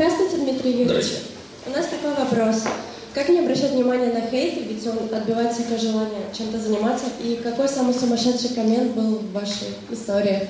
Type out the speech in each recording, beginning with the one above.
Здравствуйте, Дмитрий Юрьевич. Здравствуйте. У нас такой вопрос. Как не обращать внимание на хейт, ведь он отбивает всякое желание чем-то заниматься? И какой самый сумасшедший коммент был в вашей истории?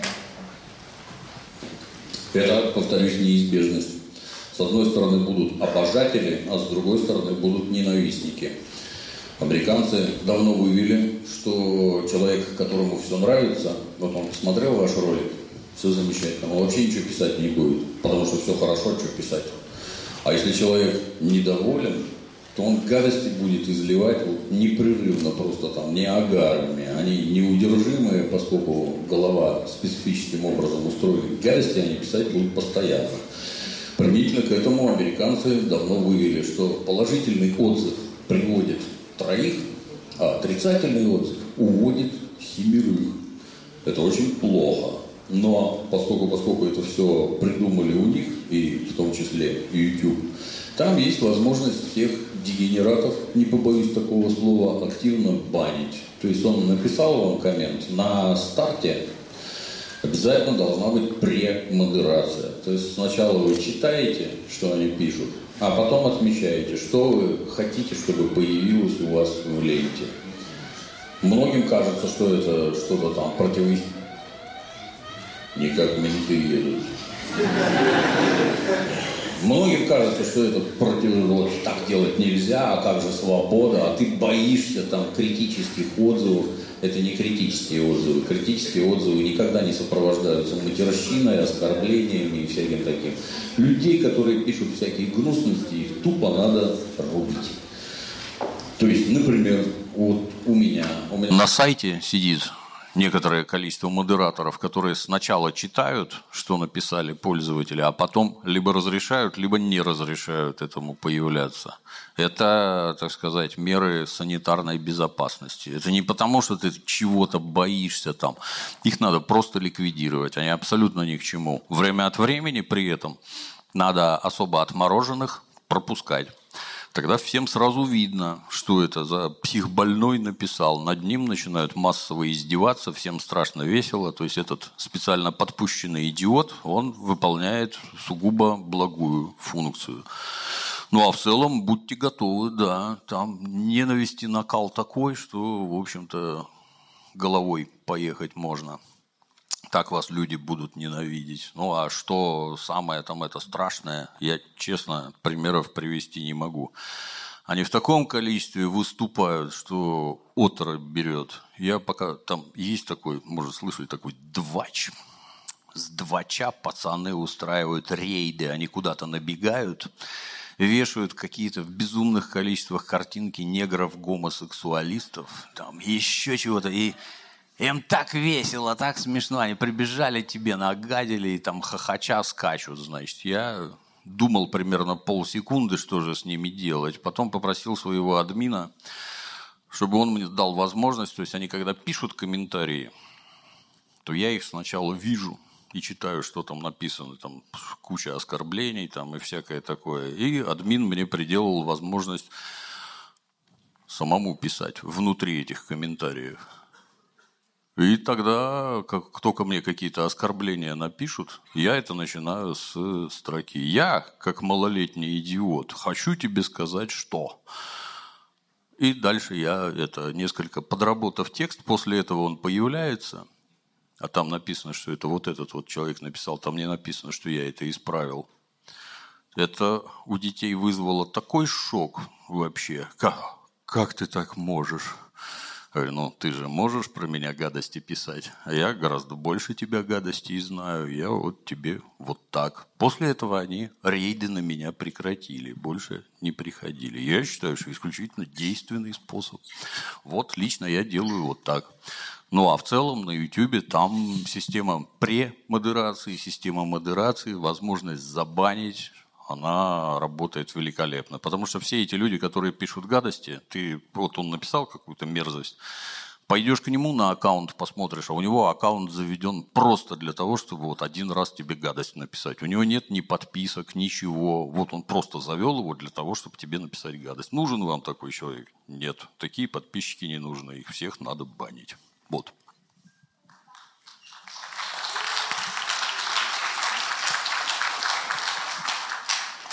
Это, повторюсь, неизбежность. С одной стороны будут обожатели, а с другой стороны будут ненавистники. Американцы давно вывели, что человек, которому все нравится, вот он посмотрел ваш ролик, все замечательно, он вообще ничего писать не будет, потому что все хорошо, что писать. А если человек недоволен, то он гадости будет изливать вот непрерывно, просто там неагарами. Они неудержимые, поскольку голова специфическим образом устроена. Гадости они писать будут постоянно. Применительно к этому американцы давно вывели, что положительный отзыв приводит 3, а отрицательный отзыв уводит 7. Это очень плохо. Но поскольку это все придумали у них, и в том числе и YouTube, там есть возможность всех дегенератов, не побоюсь такого слова, активно банить. То есть он написал вам коммент, на старте обязательно должна быть премодерация. То есть сначала вы читаете, что они пишут, а потом отмечаете, что вы хотите, чтобы появилось у вас в ленте. Многим кажется, что это что-то там противоестественное. Не как менты едут. Многим кажется, что это вот так делать нельзя, а как же свобода, а ты боишься там критических отзывов. Это не критические отзывы. Критические отзывы никогда не сопровождаются матерщиной, оскорблениями и всяким таким. Людей, которые пишут всякие гнусности, их тупо надо рубить. То есть, например, вот у меня на сайте сидит некоторое количество модераторов, которые сначала читают, что написали пользователи, а потом либо разрешают, либо не разрешают этому появляться. Это, так сказать, меры санитарной безопасности. Это не потому, что ты чего-то боишься там. Их надо просто ликвидировать. Они абсолютно ни к чему. Время от времени при этом надо особо отмороженных пропускать. Тогда всем сразу видно, что это за психбольной написал. Над ним начинают массово издеваться, всем страшно весело. То есть этот специально подпущенный идиот, он выполняет сугубо благую функцию. Ну а в целом будьте готовы, да, там ненависти накал такой, что, в общем-то, головой поехать можно. Так вас люди будут ненавидеть. Ну, а что самое там это страшное, я, честно, примеров привести не могу. Они в таком количестве выступают, что оторопь берет. Я пока... Там есть такой, может, слышали, такой двач. С двача пацаны устраивают рейды, они куда-то набегают, вешают какие-то в безумных количествах картинки негров-гомосексуалистов, там еще чего-то, и... Им так весело, так смешно. Они прибежали тебе, нагадили и там хохоча скачут. Значит, я думал примерно полсекунды, что же с ними делать. Потом попросил своего админа, чтобы он мне дал возможность. То есть они когда пишут комментарии, то я их сначала вижу и читаю, что там написано. Там куча оскорблений там, и всякое такое. И админ мне приделал возможность самому писать внутри этих комментариев. И тогда, как только мне какие-то оскорбления напишут, я это начинаю с строки. Я, как малолетний идиот, хочу тебе сказать, что... И дальше я это несколько подработав текст, после этого он появляется, а там написано, что это вот этот вот человек написал, там не написано, что я это исправил. Это у детей вызвало такой шок вообще. Как ты так можешь? Я говорю, ну, ты же можешь про меня гадости писать, а я гораздо больше тебя гадостей знаю, я вот тебе вот так. После этого они рейды на меня прекратили, больше не приходили. Я считаю, что исключительно действенный способ. Вот лично я делаю вот так. Ну, а в целом на YouTube там система премодерации, система модерации, возможность забанить, она работает великолепно. Потому что все эти люди, которые пишут гадости, вот он написал какую-то мерзость, пойдешь к нему на аккаунт, посмотришь, а у него аккаунт заведен просто для того, чтобы вот один раз тебе гадость написать. У него нет ни подписок, ничего. Вот он просто завел его для того, чтобы тебе написать гадость. Нужен вам такой человек? Нет. Такие подписчики не нужны. Их всех надо банить. Вот.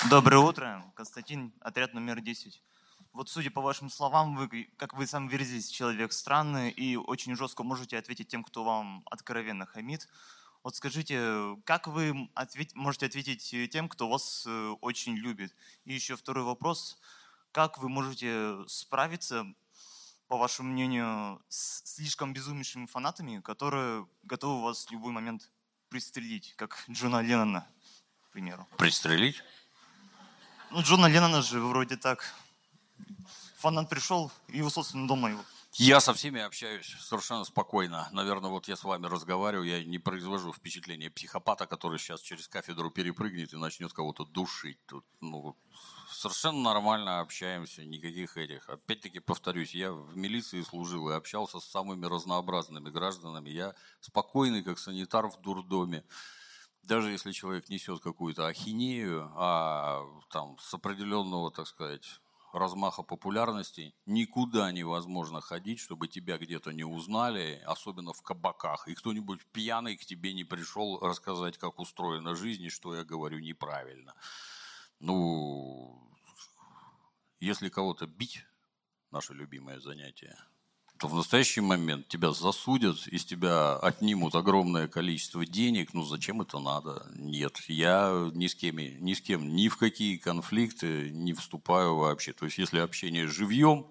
Доброе утро, Константин, отряд номер 10. Вот судя по вашим словам, вы, как вы сам выразились, человек странный и очень жестко можете ответить тем, кто вам откровенно хамит. Вот скажите, как вы можете ответить тем, кто вас очень любит? И еще второй вопрос. Как вы можете справиться, по вашему мнению, с слишком безумнейшими фанатами, которые готовы вас в любой момент пристрелить, как Джона Леннона, к примеру? Пристрелить? Ну, Джона Леннона же вроде так. Фанат пришел и его, собственно, дома его. Я со всеми общаюсь совершенно спокойно. Наверное, вот я с вами разговариваю, я не произвожу впечатление психопата, который сейчас через кафедру перепрыгнет и начнет кого-то душить. Тут, ну, совершенно нормально общаемся, никаких этих. Опять-таки повторюсь, я в милиции служил и общался с самыми разнообразными гражданами. Я спокойный, как санитар в дурдоме. Даже если человек несет какую-то ахинею, а там с определенного, так сказать, размаха популярности, никуда невозможно ходить, чтобы тебя где-то не узнали, особенно в кабаках, и кто-нибудь пьяный к тебе не пришел рассказать, как устроена жизнь и что я говорю неправильно. Ну, если кого-то бить, наше любимое занятие, то в настоящий момент тебя засудят, из тебя отнимут огромное количество денег. Ну, зачем это надо? Нет, я ни с кем, ни в какие конфликты не вступаю вообще. То есть, если общение живьем,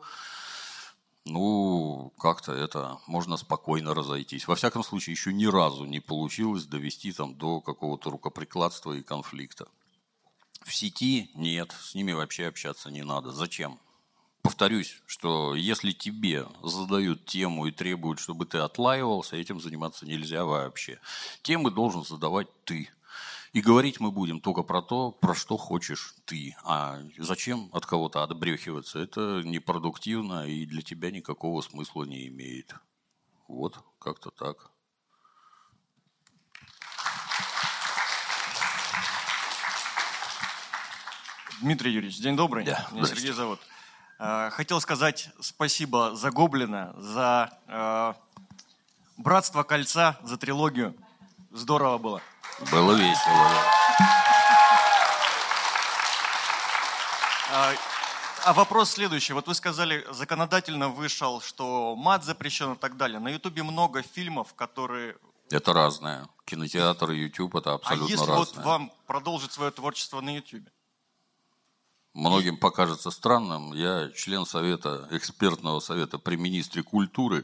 ну, как-то это можно спокойно разойтись. Во всяком случае, еще ни разу не получилось довести там до какого-то рукоприкладства и конфликта. В сети нет, с ними вообще общаться не надо. Зачем? Повторюсь, что если тебе задают тему и требуют, чтобы ты отлаивался, этим заниматься нельзя вообще. Темы должен задавать ты. И говорить мы будем только про то, про что хочешь ты. А зачем от кого-то отбрехиваться? Это непродуктивно и для тебя никакого смысла не имеет. Вот, как-то так. Дмитрий Юрьевич, день добрый. Да, Меня Сергей зовут. Хотел сказать спасибо за Гоблина, за «Братство кольца», за трилогию. Здорово было. Было весело, да. А вопрос следующий. Вот вы сказали, законодательно вышел, что мат запрещен и так далее. На Ютубе много фильмов, которые... Это разное. Кинотеатр и Ютуб – это абсолютно разное. А если вот вам продолжить свое творчество на Ютубе? Многим покажется странным. Я член совета, экспертного совета при министре культуры.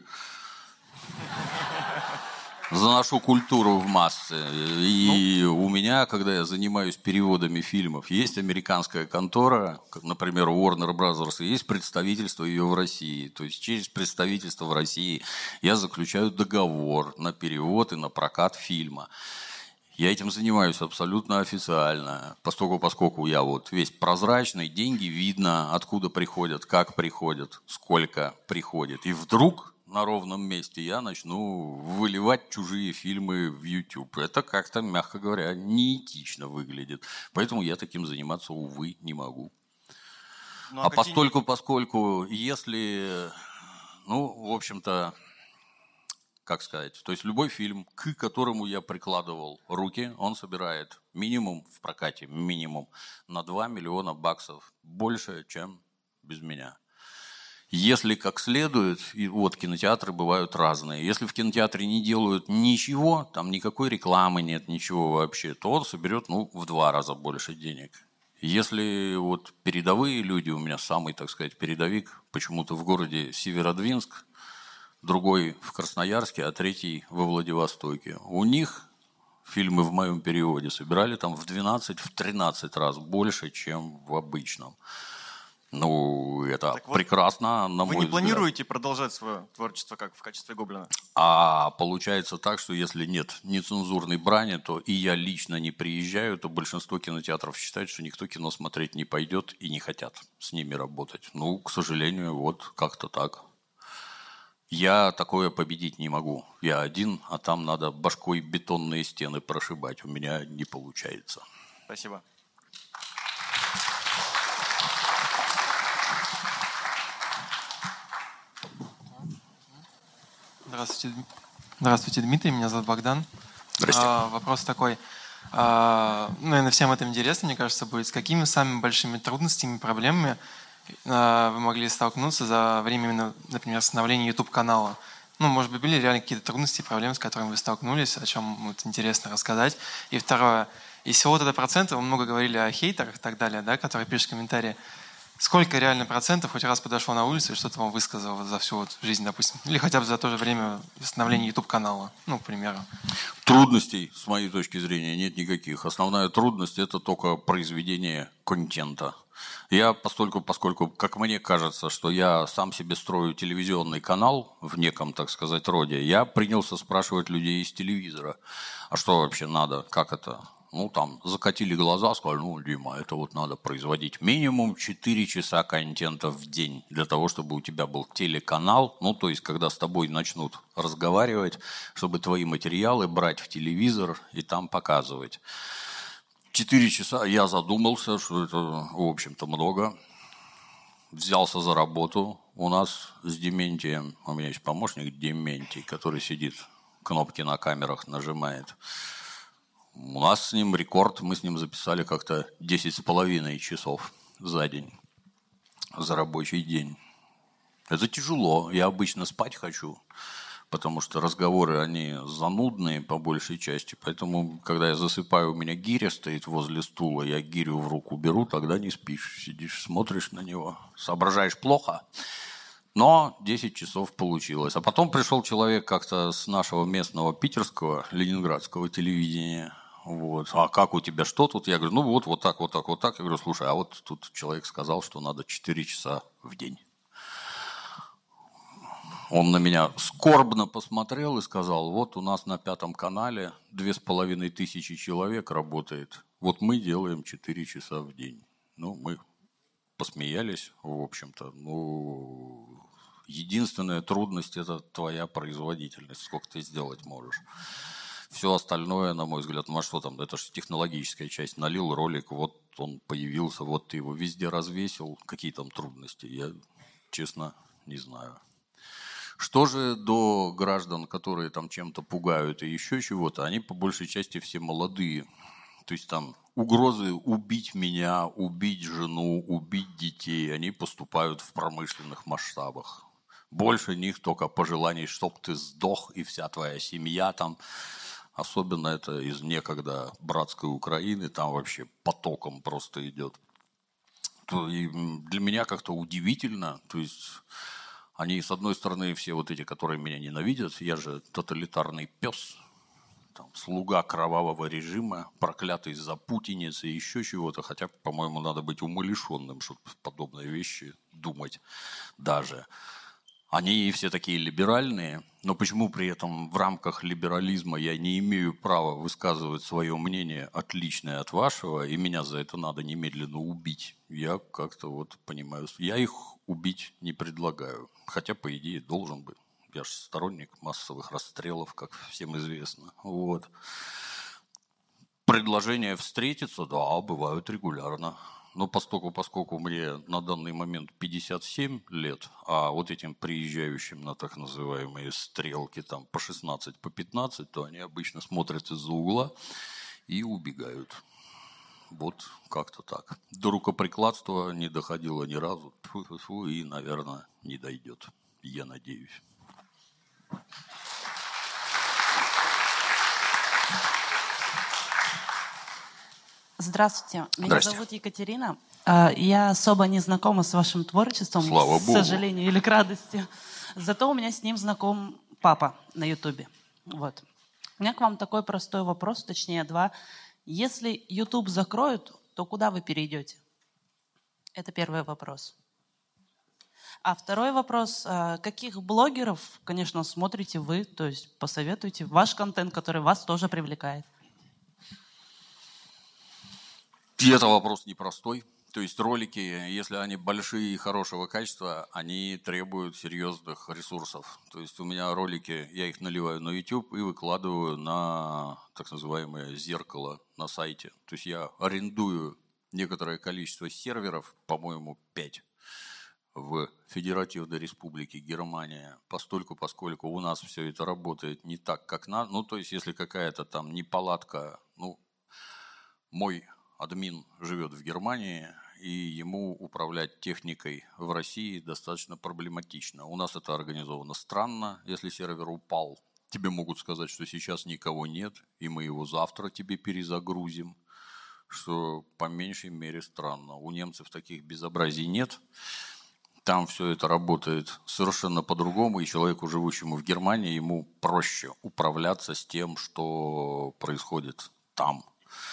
Заношу культуру в массы. И у меня, когда я занимаюсь переводами фильмов, есть американская контора, как, например, Warner Brothers, и есть представительство ее в России. То есть через представительство в России я заключаю договор на перевод и на прокат фильма. Я этим занимаюсь абсолютно официально, поскольку я вот весь прозрачный, деньги видно, откуда приходят, как приходят, сколько приходит. И вдруг на ровном месте я начну выливать чужие фильмы в YouTube. Это как-то, мягко говоря, неэтично выглядит. Поэтому я таким заниматься, увы, не могу. Ну, поскольку, если, ну, в общем-то... Как сказать, то есть любой фильм, к которому я прикладывал руки, он собирает минимум в прокате, минимум на 2 миллиона баксов. Больше, чем без меня. Если как следует, и вот кинотеатры бывают разные, если в кинотеатре не делают ничего, там никакой рекламы нет, ничего вообще, то он соберет, ну, в 2 раза больше денег. Если вот передовые люди, у меня самый, так сказать, передовик, почему-то в городе Северодвинск, другой в Красноярске, а третий во Владивостоке. У них фильмы в моем переводе собирали там в 12-13 раз больше, чем в обычном. Ну, это так прекрасно, вот, на мой взгляд. Вы не планируете продолжать свое творчество как в качестве Гоблина? А получается так, что если нет нецензурной брани, то и я лично не приезжаю, то большинство кинотеатров считают, что никто кино смотреть не пойдет и не хотят с ними работать. Ну, к сожалению, вот как-то так. Я такое победить не могу. Я один, а там надо башкой бетонные стены прошибать. У меня не получается. Спасибо. Здравствуйте, Дмитрий. Меня зовут Богдан. Здравствуйте. Вопрос такой. Наверное, всем это интересно, мне кажется, будет. С какими самыми большими трудностями, проблемами вы могли столкнуться за время, именно, например, становления YouTube-канала? Ну, может быть, были реально какие-то трудности, проблемы, с которыми вы столкнулись, о чем вот интересно рассказать. И второе, из всего этого процента, вы много говорили о хейтерах и так далее, да, которые пишут комментарии. Сколько реально процентов хоть раз подошел на улицу и что-то вам высказал вот за всю вот жизнь, допустим? Или хотя бы за то же время становления YouTube-канала, ну, к примеру. Трудностей, с моей точки зрения, нет никаких. Основная трудность – это только произведение контента. Я, поскольку, как мне кажется, что я сам себе строю телевизионный канал в неком, так сказать, роде, я принялся спрашивать людей из телевизора, а что вообще надо, как это? Ну, там, закатили глаза, сказали, ну, Дима, это вот надо производить минимум 4 часа контента в день для того, чтобы у тебя был телеканал, ну, то есть, когда с тобой начнут разговаривать, чтобы твои материалы брать в телевизор и там показывать. 4 часа я задумался, что это, в общем-то, много. Взялся за работу. У нас с Дементием, у меня есть помощник Дементий, который сидит, кнопки на камерах нажимает. У нас с ним рекорд, мы с ним записали как-то 10,5 часов за день, за рабочий день. Это тяжело, я обычно спать хочу, потому что разговоры, они занудные по большей части, поэтому, когда я засыпаю, у меня гиря стоит возле стула, я гирю в руку беру, тогда не спишь, сидишь, смотришь на него, соображаешь плохо. Но 10 часов получилось. А потом пришел человек как-то с нашего местного питерского, ленинградского телевидения. Вот. А как у тебя что тут? Я говорю, ну вот так, вот так, вот так. Я говорю, слушай, а вот тут человек сказал, что надо 4 часа в день. Он на меня скорбно посмотрел и сказал, вот у нас на 5 канале 2500 человек работает. Вот мы делаем 4 часа в день. Ну, мы посмеялись, в общем-то. Ну, единственная трудность – это твоя производительность, сколько ты сделать можешь. Все остальное, на мой взгляд, ну а что там, это же технологическая часть. Налил ролик, вот он появился, вот ты его везде развесил. Какие там трудности, я, честно, не знаю. Что же до граждан, которые там чем-то пугают и еще чего-то, они по большей части все молодые. То есть там угрозы убить меня, убить жену, убить детей, они поступают в промышленных масштабах. Больше них только пожеланий, чтоб ты сдох и вся твоя семья там. Особенно это из некогда братской Украины, там вообще потоком просто идет. И для меня как-то удивительно, то есть они, с одной стороны, все вот эти, которые меня ненавидят, я же тоталитарный пес, там, слуга кровавого режима, проклятый запутинец и еще чего-то, хотя, по-моему, надо быть умалишенным, чтобы подобные вещи думать даже. Они все такие либеральные, но почему при этом в рамках либерализма я не имею права высказывать свое мнение, отличное от вашего, и меня за это надо немедленно убить? Я как-то вот понимаю, я их убить не предлагаю, хотя, по идее, должен бы. Я же сторонник массовых расстрелов, как всем известно. Вот. Предложения встретиться, да, бывают регулярно. Но поскольку мне на данный момент 57 лет, а вот этим приезжающим на так называемые стрелки там по 16, по 15, то они обычно смотрят из-за угла и убегают. Вот как-то так. До рукоприкладства не доходило ни разу. Тьфу-тьфу, и, наверное, не дойдет. Я надеюсь. Здравствуйте, меня Здрасте. зовут Екатерина. Я особо не знакома с вашим творчеством, Слава к Богу. сожалению или к радости. Зато у меня с ним знаком папа на Ютубе. Вот. У меня к вам такой простой вопрос, точнее два. Если Ютуб закроют, то куда вы перейдете? Это первый вопрос. А второй вопрос. Каких блогеров, конечно, смотрите вы, то есть посоветуйте ваш контент, который вас тоже привлекает? И это вопрос непростой. То есть ролики, если они большие и хорошего качества, они требуют серьезных ресурсов. То есть у меня ролики, я их наливаю на YouTube и выкладываю на так называемое зеркало на сайте. То есть я арендую некоторое количество серверов, по-моему, 5 в Федеративной Республике Германия, поскольку у нас все это работает не так, как надо. Ну, то есть если какая-то там неполадка, ну, Мой админ живет в Германии, и ему управлять техникой в России достаточно проблематично. У нас это организовано странно. Если сервер упал, тебе могут сказать, что сейчас никого нет, и мы его завтра тебе перезагрузим, что по меньшей мере странно. У немцев таких безобразий нет. Там все это работает совершенно по-другому, и человеку, живущему в Германии, ему проще управляться с тем, что происходит там.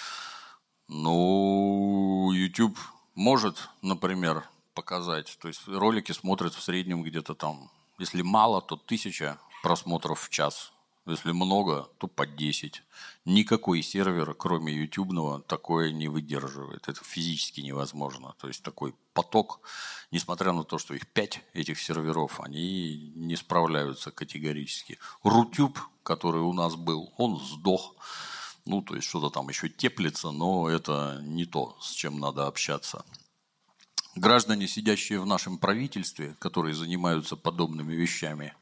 Ну, YouTube может, например, показать, то есть ролики смотрят в среднем где-то там, если мало, то 1000 просмотров в час, если много, то по 10. Никакой сервер, кроме ютубного, такое не выдерживает. Это физически невозможно. То есть такой поток, несмотря на то, что их 5, этих серверов, они не справляются категорически. Рутюб, который у нас был, он сдох. Ну, то есть что-то там еще теплится, но это не то, с чем надо общаться. Граждане, сидящие в нашем правительстве, которые занимаются подобными вещами,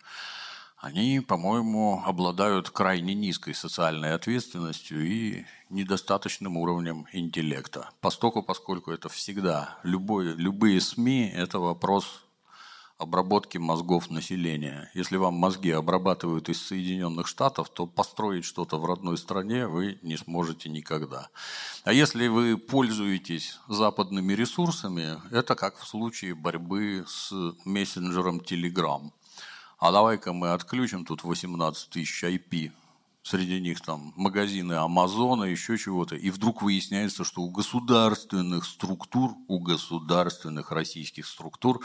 они, по-моему, обладают крайне низкой социальной ответственностью и недостаточным уровнем интеллекта. Поскольку это всегда, любые СМИ – это вопрос обработки мозгов населения. Если вам мозги обрабатывают из Соединенных Штатов, то построить что-то в родной стране вы не сможете никогда. А если вы пользуетесь западными ресурсами, это как в случае борьбы с мессенджером Telegram. А давай-ка мы отключим тут 18 тысяч IP. Среди них там магазины Амазона, еще чего-то. И вдруг выясняется, что у государственных структур, у государственных российских структур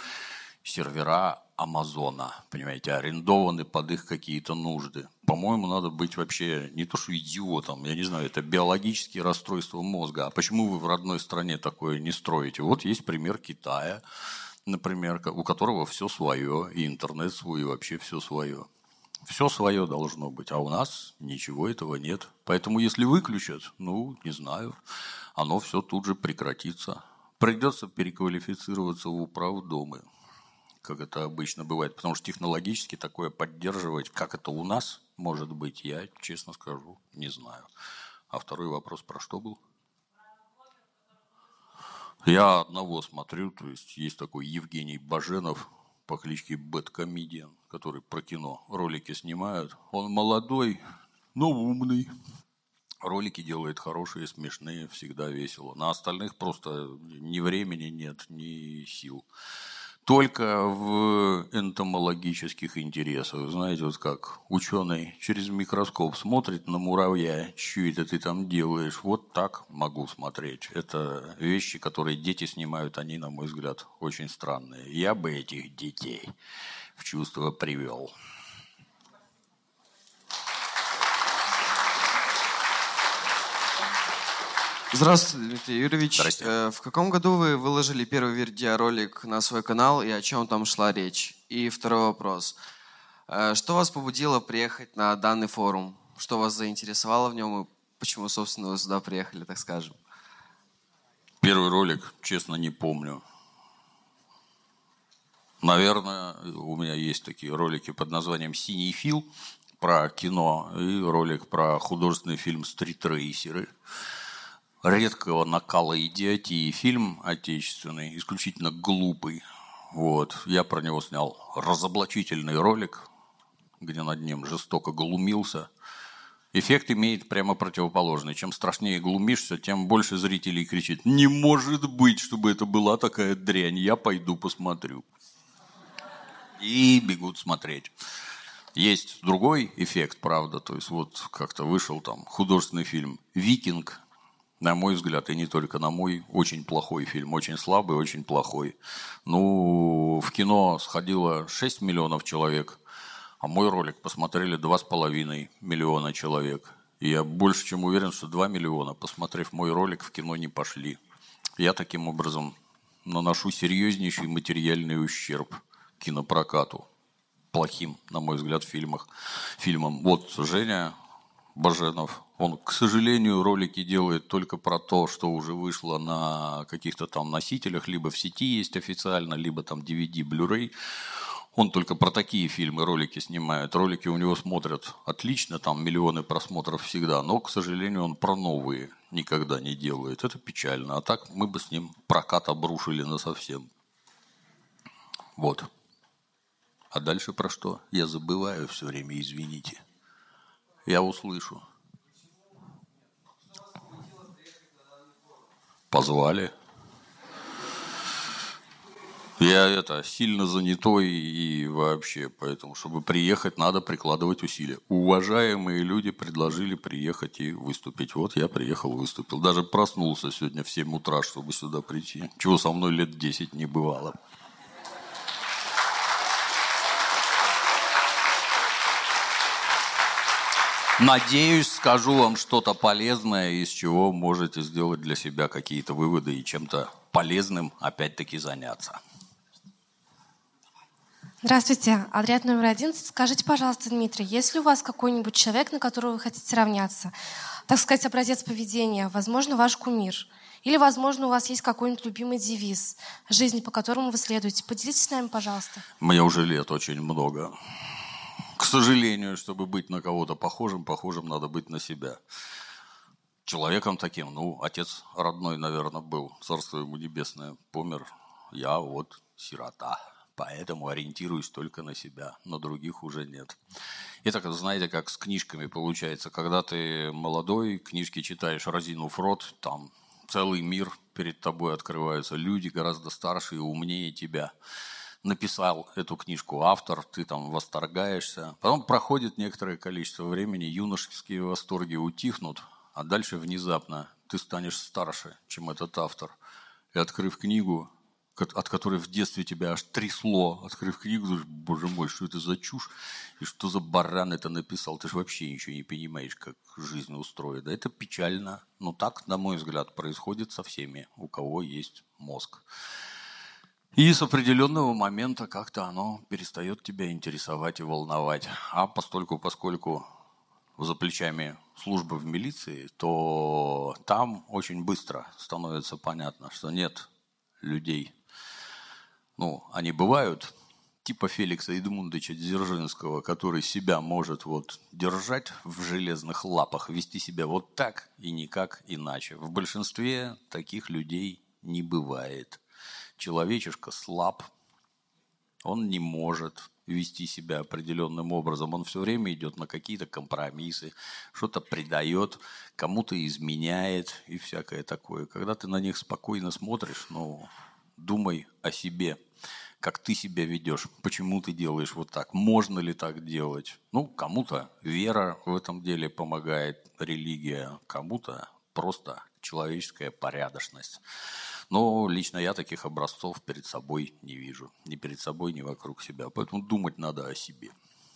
сервера Амазона, понимаете, арендованы под их какие-то нужды. По-моему, надо быть вообще не то что идиотом, я не знаю, это биологические расстройства мозга. А почему вы в родной стране такое не строите? Вот есть пример Китая, например, у которого все свое, и интернет свой, и вообще все свое. Все свое должно быть, а у нас ничего этого нет. Поэтому если выключат, ну, не знаю, оно все тут же прекратится. Придется переквалифицироваться в управдомы, как это обычно бывает, потому что технологически такое поддерживать, как это у нас может быть, я, честно скажу, не знаю. А второй вопрос про что был? Я одного смотрю, то есть такой Евгений Баженов по кличке Бэдкомедиан, который про кино ролики снимает. Он молодой, но умный. Ролики делает хорошие, смешные, всегда весело. На остальных просто ни времени нет, ни сил. Только в энтомологических интересах. Знаете, вот как ученый через микроскоп смотрит на муравья, что это ты там делаешь, вот так могу смотреть. Это вещи, которые дети снимают, они, на мой взгляд, очень странные. Я бы этих детей в чувство привел. Здравствуйте, Дмитрий Юрьевич. Здрасте. В каком году вы выложили первый видеоролик на свой канал и о чем там шла речь? И второй вопрос. Что вас побудило приехать на данный форум? Что вас заинтересовало в нем и почему, собственно, вы сюда приехали, так скажем? Первый ролик, честно, не помню. Наверное, у меня есть такие ролики под названием «Синий фил» про кино и ролик про художественный фильм «Стритрейсеры». Редкого накала идиотии фильм отечественный, исключительно глупый. Вот. Я про него снял разоблачительный ролик, где над ним жестоко глумился. Эффект имеет прямо противоположный. Чем страшнее глумишься, тем больше зрителей кричит: «Не может быть, чтобы это была такая дрянь, я пойду посмотрю». И бегут смотреть. Есть другой эффект, правда. То есть вот как-то вышел там художественный фильм «Викинг». На мой взгляд, и не только на мой, очень плохой фильм, очень слабый, очень плохой. Ну, в кино сходило 6 миллионов человек, а мой ролик посмотрели 2,5 миллиона человек. И я больше чем уверен, что 2 миллиона, посмотрев мой ролик, в кино не пошли. Я таким образом наношу серьезнейший материальный ущерб кинопрокату. Плохим, на мой взгляд, фильмам. Вот Женя Баженов, он, к сожалению, ролики делает только про то, что уже вышло на каких-то там носителях, либо в сети есть официально, либо там DVD, Blu-ray. Он только про такие фильмы ролики снимает. Ролики у него смотрят отлично, там миллионы просмотров всегда, но, к сожалению, он про новые никогда не делает. Это печально. А так мы бы с ним прокат обрушили насовсем. Вот. А дальше про что? Я забываю все время, извините. Я услышу. Позвали. Я сильно занятой и вообще, поэтому, чтобы приехать, надо прикладывать усилия. Уважаемые люди предложили приехать и выступить. Вот я приехал, выступил. Даже проснулся сегодня в 7 утра, чтобы сюда прийти. Чего со мной лет 10 не бывало. Надеюсь, скажу вам что-то полезное, из чего можете сделать для себя какие-то выводы и чем-то полезным опять-таки заняться. Здравствуйте, отряд номер 11. Скажите, пожалуйста, Дмитрий, есть ли у вас какой-нибудь человек, на которого вы хотите равняться? Так сказать, образец поведения, возможно, ваш кумир. Или, возможно, у вас есть какой-нибудь любимый девиз жизни, по которому вы следуете. Поделитесь с нами, пожалуйста. Мне уже лет очень много. К сожалению, чтобы быть на кого-то похожим надо быть на себя. Человеком таким, отец родной, наверное, был, царство ему небесное, помер. Я вот сирота, поэтому ориентируюсь только на себя, на других уже нет. И так, знаете, как с книжками получается, когда ты молодой, книжки читаешь, разинув рот, там целый мир перед тобой открывается, люди гораздо старше и умнее тебя. Написал эту книжку автор, ты там восторгаешься. Потом проходит некоторое количество времени, юношеские восторги утихнут, а дальше внезапно ты станешь старше, чем этот автор. И открыв книгу, от которой в детстве тебя аж трясло, открыв книгу, думаешь, боже мой, что это за чушь? И что за баран это написал? Ты же вообще ничего не понимаешь, как жизнь устроена. Это печально. Но так, на мой взгляд, происходит со всеми, у кого есть мозг. И с определенного момента как-то оно перестает тебя интересовать и волновать. А поскольку за плечами служба в милиции, то там очень быстро становится понятно, что нет людей. Они бывают, типа Феликса Эдмундовича Дзержинского, который себя может держать в железных лапах, вести себя вот так и никак иначе. В большинстве таких людей не бывает. Человечишка слаб, он не может вести себя определенным образом, он все время идет на какие-то компромиссы, что-то предает, кому-то изменяет и всякое такое. Когда ты на них спокойно смотришь, думай о себе, как ты себя ведешь, почему ты делаешь вот так, можно ли так делать. Кому-то вера в этом деле помогает, религия, кому-то просто человеческая порядочность. Но лично я таких образцов перед собой не вижу. Ни перед собой, ни вокруг себя. Поэтому думать надо о себе.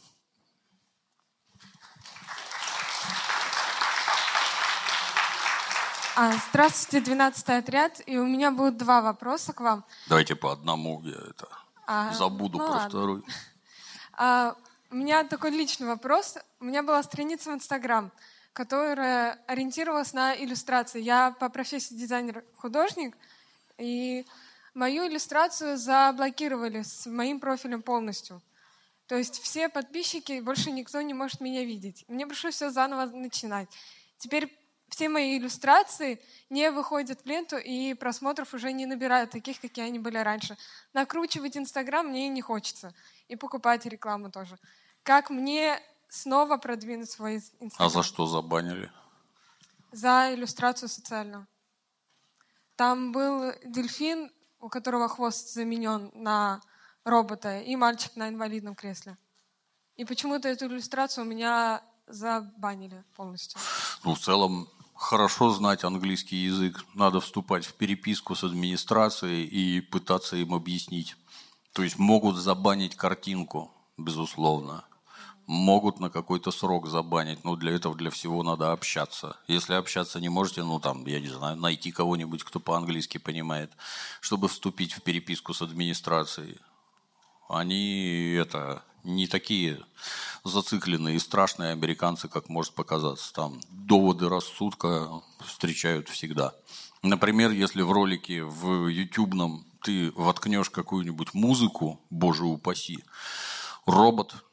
Здравствуйте, 12-й отряд. И у меня будут 2 вопроса к вам. Давайте по одному, я забуду про второй. У меня такой личный вопрос. У меня была страница в Инстаграм, которая ориентировалась на иллюстрации. Я по профессии дизайнер-художник, и мою иллюстрацию заблокировали с моим профилем полностью. То есть все подписчики, больше никто не может меня видеть. Мне пришлось все заново начинать. Теперь все мои иллюстрации не выходят в ленту, и просмотров уже не набирают таких, какие они были раньше. Накручивать Инстаграм мне не хочется. И покупать рекламу тоже. Как мне снова продвинуть свой Инстаграм? А за что забанили? За иллюстрацию социальную. Там был дельфин, у которого хвост заменен на робота, и мальчик на инвалидном кресле. И почему-то эту иллюстрацию у меня забанили полностью. В целом, хорошо знать английский язык. Надо вступать в переписку с администрацией и пытаться им объяснить. То есть могут забанить картинку, безусловно. Могут на какой-то срок забанить, но для этого, для всего надо общаться. Если общаться не можете, я не знаю, найти кого-нибудь, кто по-английски понимает, чтобы вступить в переписку с администрацией. Они не такие зацикленные и страшные американцы, как может показаться. Там доводы рассудка встречают всегда. Например, если в ролике в ютубном ты воткнешь какую-нибудь музыку, боже упаси, робот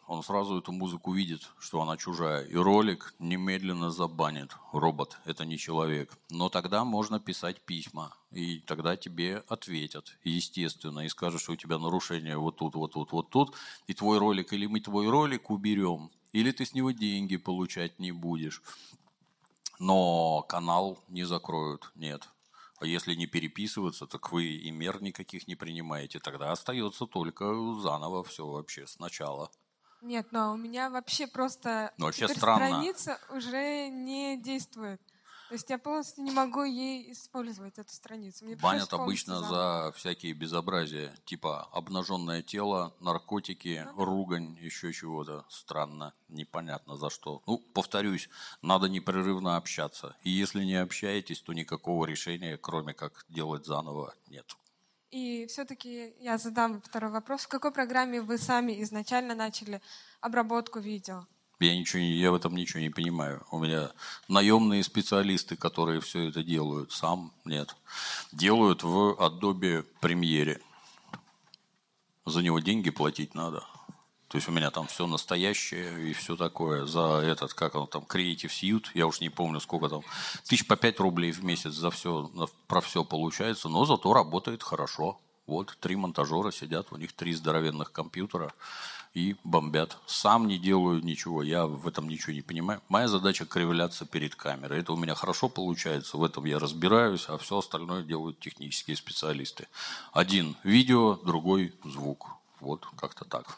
он сразу эту музыку видит, что она чужая. И ролик немедленно забанит. Робот, это не человек. Но тогда можно писать письма. И тогда тебе ответят, естественно, и скажут, что у тебя нарушение вот тут, вот тут, вот тут. И твой ролик, или мы твой ролик уберем, или ты с него деньги получать не будешь. Но канал не закроют, нет. А если не переписываться, так вы и мер никаких не принимаете. Тогда остается только заново все вообще сначала. Нет, но у меня вообще просто Ну, вообще теперь странно. страница уже не действует. То есть я полностью не могу ей использовать эту страницу. Мне Банят пришлось полностью обычно заново. за всякие безобразия, типа обнаженное тело, наркотики, ругань, еще чего-то. Странно, непонятно за что. Ну, повторюсь, надо непрерывно общаться. И если не общаетесь, то никакого решения, кроме как делать заново, нет. И все-таки я задам второй вопрос. В какой программе вы сами изначально начали обработку видео? Я в этом ничего не понимаю. У меня наемные специалисты, которые все это делают. Сам нет. Делают в Adobe Premiere. За него деньги платить надо. То есть у меня там все настоящее и все такое. За этот, как он там, Creative Suite, я уж не помню, сколько там. 5 рублей в месяц за все, про все получается. Но зато работает хорошо. Вот, 3 монтажера сидят, у них 3 здоровенных компьютера и бомбят. Сам не делаю ничего, я в этом ничего не понимаю. Моя задача кривляться перед камерой. Это у меня хорошо получается, в этом я разбираюсь, а все остальное делают технические специалисты. Один видео, другой звук. Вот, как-то так.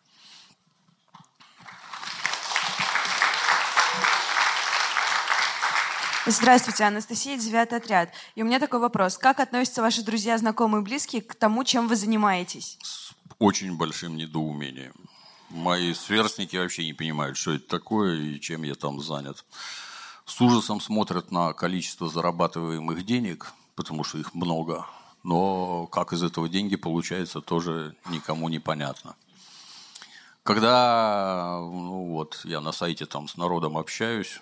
Здравствуйте, Анастасия, 9-й отряд. И у меня такой вопрос. Как относятся ваши друзья, знакомые, близкие к тому, чем вы занимаетесь? С очень большим недоумением. Мои сверстники вообще не понимают, что это такое и чем я там занят. С ужасом смотрят на количество зарабатываемых денег, потому что их много. Но как из этого деньги получается, тоже никому не понятно. Когда я на сайте там с народом общаюсь,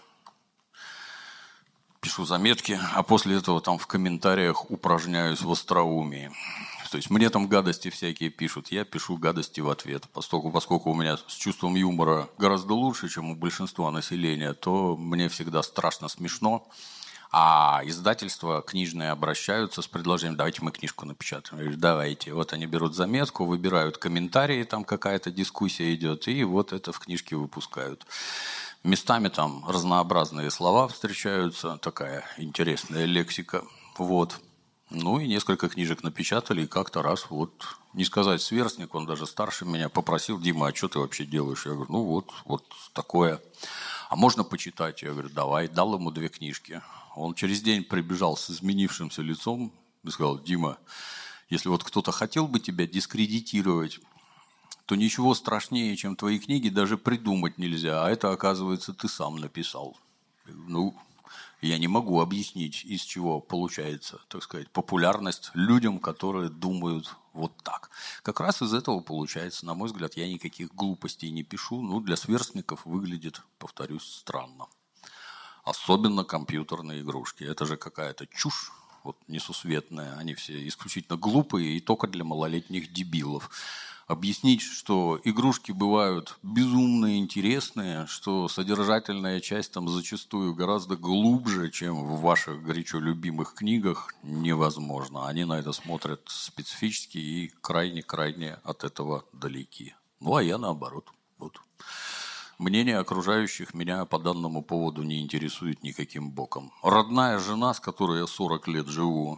пишу заметки, а после этого там в комментариях упражняюсь в остроумии. То есть мне там гадости всякие пишут, я пишу гадости в ответ. Поскольку у меня с чувством юмора гораздо лучше, чем у большинства населения, то мне всегда страшно смешно. А издательства книжные обращаются с предложением: давайте мы книжку напечатаем. Я говорю: давайте. Вот они берут заметку, выбирают комментарии, там какая-то дискуссия идет, и вот это в книжке выпускают. Местами там разнообразные слова встречаются, такая интересная лексика. Вот. Ну и несколько книжек напечатали, и как-то раз, вот, не сказать сверстник, он даже старше меня, попросил: Дима, а что ты вообще делаешь? Я говорю: ну вот такое. А можно почитать? Я говорю: давай. Дал ему 2 книжки. Он через день прибежал с изменившимся лицом и сказал: Дима, если вот кто-то хотел бы тебя дискредитировать, то ничего страшнее, чем твои книги, даже придумать нельзя. А это, оказывается, ты сам написал. Ну, я не могу объяснить, из чего получается, так сказать, популярность людям, которые думают вот так. Как раз из этого получается, на мой взгляд, я никаких глупостей не пишу. Ну, для сверстников выглядит, повторюсь, странно. Особенно компьютерные игрушки. Это же какая-то чушь. Вот несусветная. Они все исключительно глупые и только для малолетних дебилов. Объяснить, что игрушки бывают безумно интересные, что содержательная часть там зачастую гораздо глубже, чем в ваших горячо любимых книгах, невозможно. Они на это смотрят специфически и крайне-крайне от этого далеки. Ну, а я наоборот. Вот. Мнение окружающих меня по данному поводу не интересует никаким боком. Родная жена, с которой я 40 лет живу,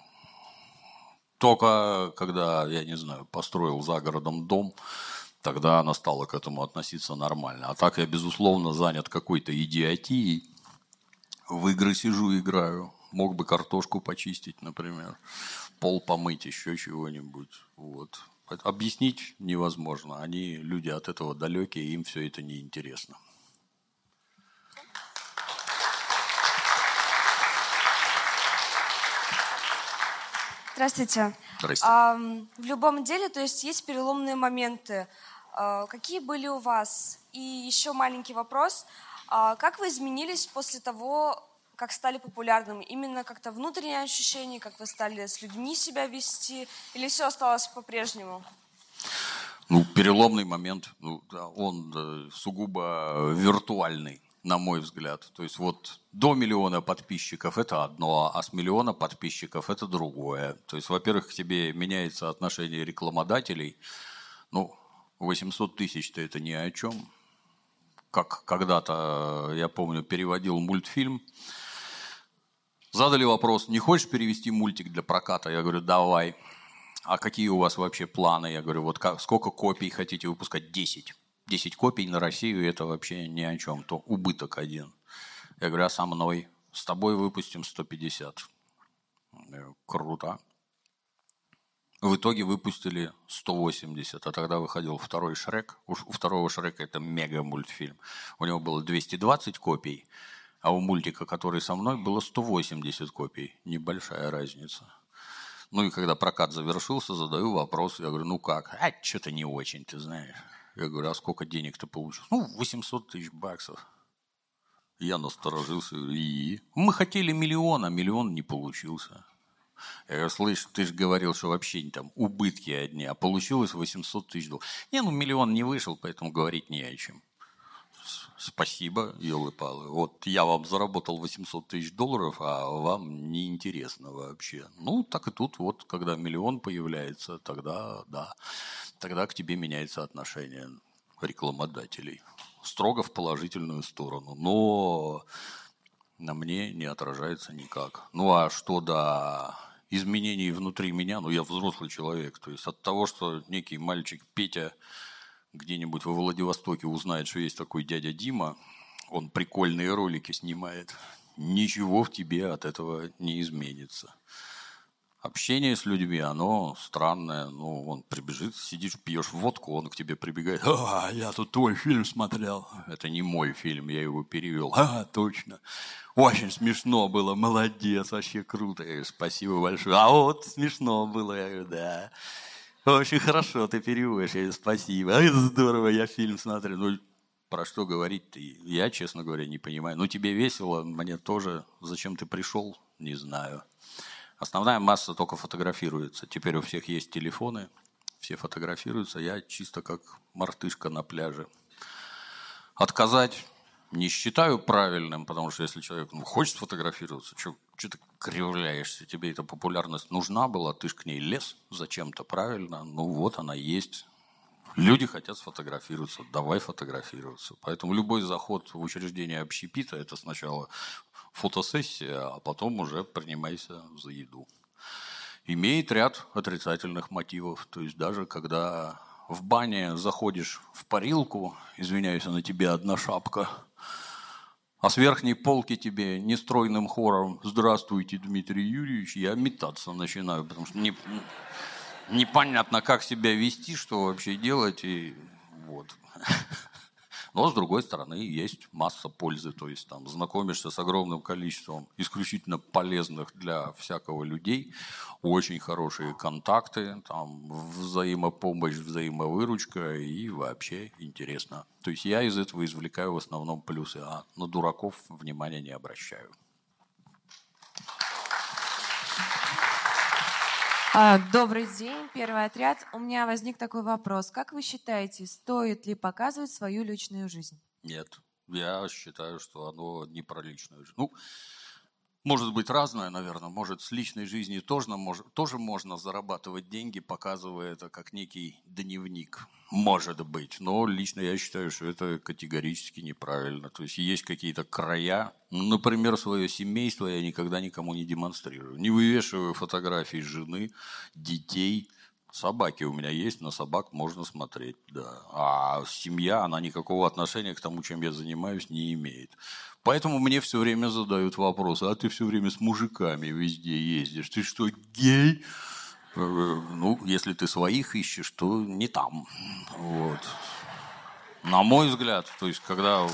только когда, я не знаю, построил за городом дом, тогда она стала к этому относиться нормально. А так я, безусловно, занят какой-то идиотией. В игры сижу, играю. Мог бы картошку почистить, например. Пол помыть, еще чего-нибудь. Вот. Объяснить невозможно. Они, люди от этого далекие, им все это неинтересно. Здравствуйте. Здрасте. В любом деле, то есть переломные моменты. Какие были у вас? И еще маленький вопрос. Как вы изменились после того, как стали популярными? Именно как-то внутреннее ощущение, как вы стали с людьми себя вести? Или все осталось по-прежнему? Ну, переломный момент, ну, да, он сугубо виртуальный, на мой взгляд. То есть вот до 1 миллиона подписчиков – это одно, а с 1 миллиона подписчиков – это другое. То есть, во-первых, к тебе меняется отношение рекламодателей. Ну, 800 тысяч-то это ни о чем. Как когда-то, я помню, переводил мультфильм. Задали вопрос: не хочешь перевести мультик для проката? Я говорю: давай. А какие у вас вообще планы? Я говорю: вот сколько копий хотите выпускать? 10. 10 копий на Россию – это вообще ни о чем. То убыток один. Я говорю: а со мной? С тобой выпустим 150. Круто. В итоге выпустили 180, а тогда выходил второй Шрек. У второго Шрека это мега-мультфильм. У него было 220 копий, а у мультика, который со мной, было 180 копий. Небольшая разница. Ну и когда прокат завершился, задаю вопрос. Я говорю: ну как? А что-то не очень, ты знаешь. Я говорю: а сколько денег ты получил? Ну, 800 тысяч баксов. Я насторожился. И мы хотели 1 миллион, а 1 миллион не получился. Я говорю: слышь, ты же говорил, что вообще там убытки одни, а получилось 800 тысяч долларов. Не, ну 1 миллион не вышел, поэтому говорить не о чем. Спасибо, елы-палы. Вот я вам заработал 800 тысяч долларов, а вам не интересно вообще. Ну, так и тут вот, когда 1 миллион появляется, тогда, да, тогда к тебе меняется отношение рекламодателей. Строго в положительную сторону, но на мне не отражается никак. Ну, а что до изменений внутри меня, ну, я взрослый человек, то есть от того, что некий мальчик Петя где-нибудь во Владивостоке узнает, что есть такой дядя Дима, он прикольные ролики снимает, ничего в тебе от этого не изменится. Общение с людьми, оно странное. Ну, он прибежит, сидишь, пьешь водку, он к тебе прибегает: а, я тут твой фильм смотрел. Это не мой фильм, я его перевел. А, точно. Очень смешно было, молодец, вообще круто. Я говорю: спасибо большое. А вот смешно было. Я говорю: да. Очень хорошо ты переводишь. Я говорю: спасибо. А, здорово, я фильм смотрю. Ну, про что говорить-то? Я, честно говоря, не понимаю. Ну, тебе весело, мне тоже. Зачем ты пришел? Не знаю. Основная масса только фотографируется. Теперь у всех есть телефоны, все фотографируются. Я чисто как мартышка на пляже. Отказать не считаю правильным, потому что если человек хочет сфотографироваться, что ты кривляешься? Тебе эта популярность нужна была, ты ж к ней лез зачем-то, правильно? Ну вот она есть. Люди хотят сфотографироваться, давай фотографироваться. Поэтому любой заход в учреждение общепита – это сначала фотосессия, а потом уже принимайся за еду. Имеет ряд отрицательных мотивов. То есть даже когда в бане заходишь в парилку, извиняюсь, на тебе одна шапка, а с верхней полки тебе нестройным хором: здравствуйте, Дмитрий Юрьевич, я метаться начинаю, потому что непонятно, как себя вести, что вообще делать. И вот. Но, с другой стороны, есть масса пользы. То есть там знакомишься с огромным количеством исключительно полезных для всякого людей. Очень хорошие контакты, там взаимопомощь, взаимовыручка и вообще интересно. То есть я из этого извлекаю в основном плюсы, а на дураков внимания не обращаю. Добрый день, первый отряд. У меня возник такой вопрос. Как вы считаете, стоит ли показывать свою личную жизнь? Нет, я считаю, что оно не про личную жизнь. Ну, может быть разное, наверное. Может, с личной жизни тоже можно зарабатывать деньги, показывая это как некий дневник. Может быть. Но лично я считаю, что это категорически неправильно. То есть есть какие-то края. Например, свое семейство я никогда никому не демонстрирую. Не вывешиваю фотографии жены, детей. Собаки у меня есть, на собак можно смотреть, да. А семья, она никакого отношения к тому, чем я занимаюсь, не имеет. Поэтому мне все время задают вопросы: а ты все время с мужиками везде ездишь, ты что, гей? Ну, если ты своих ищешь, то не там. Вот. На мой взгляд, то есть, когда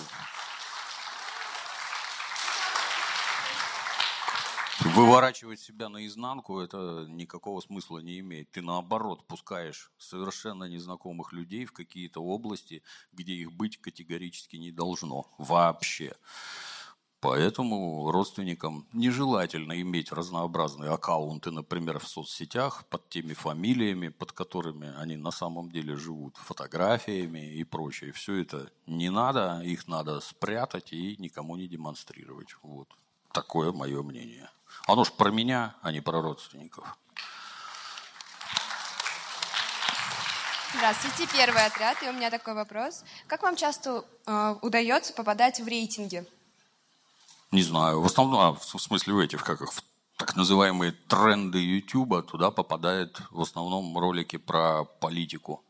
выворачивать себя наизнанку, это никакого смысла не имеет. Ты, наоборот, пускаешь совершенно незнакомых людей в какие-то области, где их быть категорически не должно. Вообще. Поэтому родственникам нежелательно иметь разнообразные аккаунты, например, в соцсетях под теми фамилиями, под которыми они на самом деле живут, фотографиями и прочее. Все это не надо, их надо спрятать и никому не демонстрировать. Вот такое мое мнение. Оно ж про меня, а не про родственников. Здравствуйте, первый отряд, и у меня такой вопрос. Как вам часто удается попадать в рейтинги? Не знаю, в основном, в смысле в этих, как их, в так называемые тренды Ютуба, туда попадают в основном ролики про политику.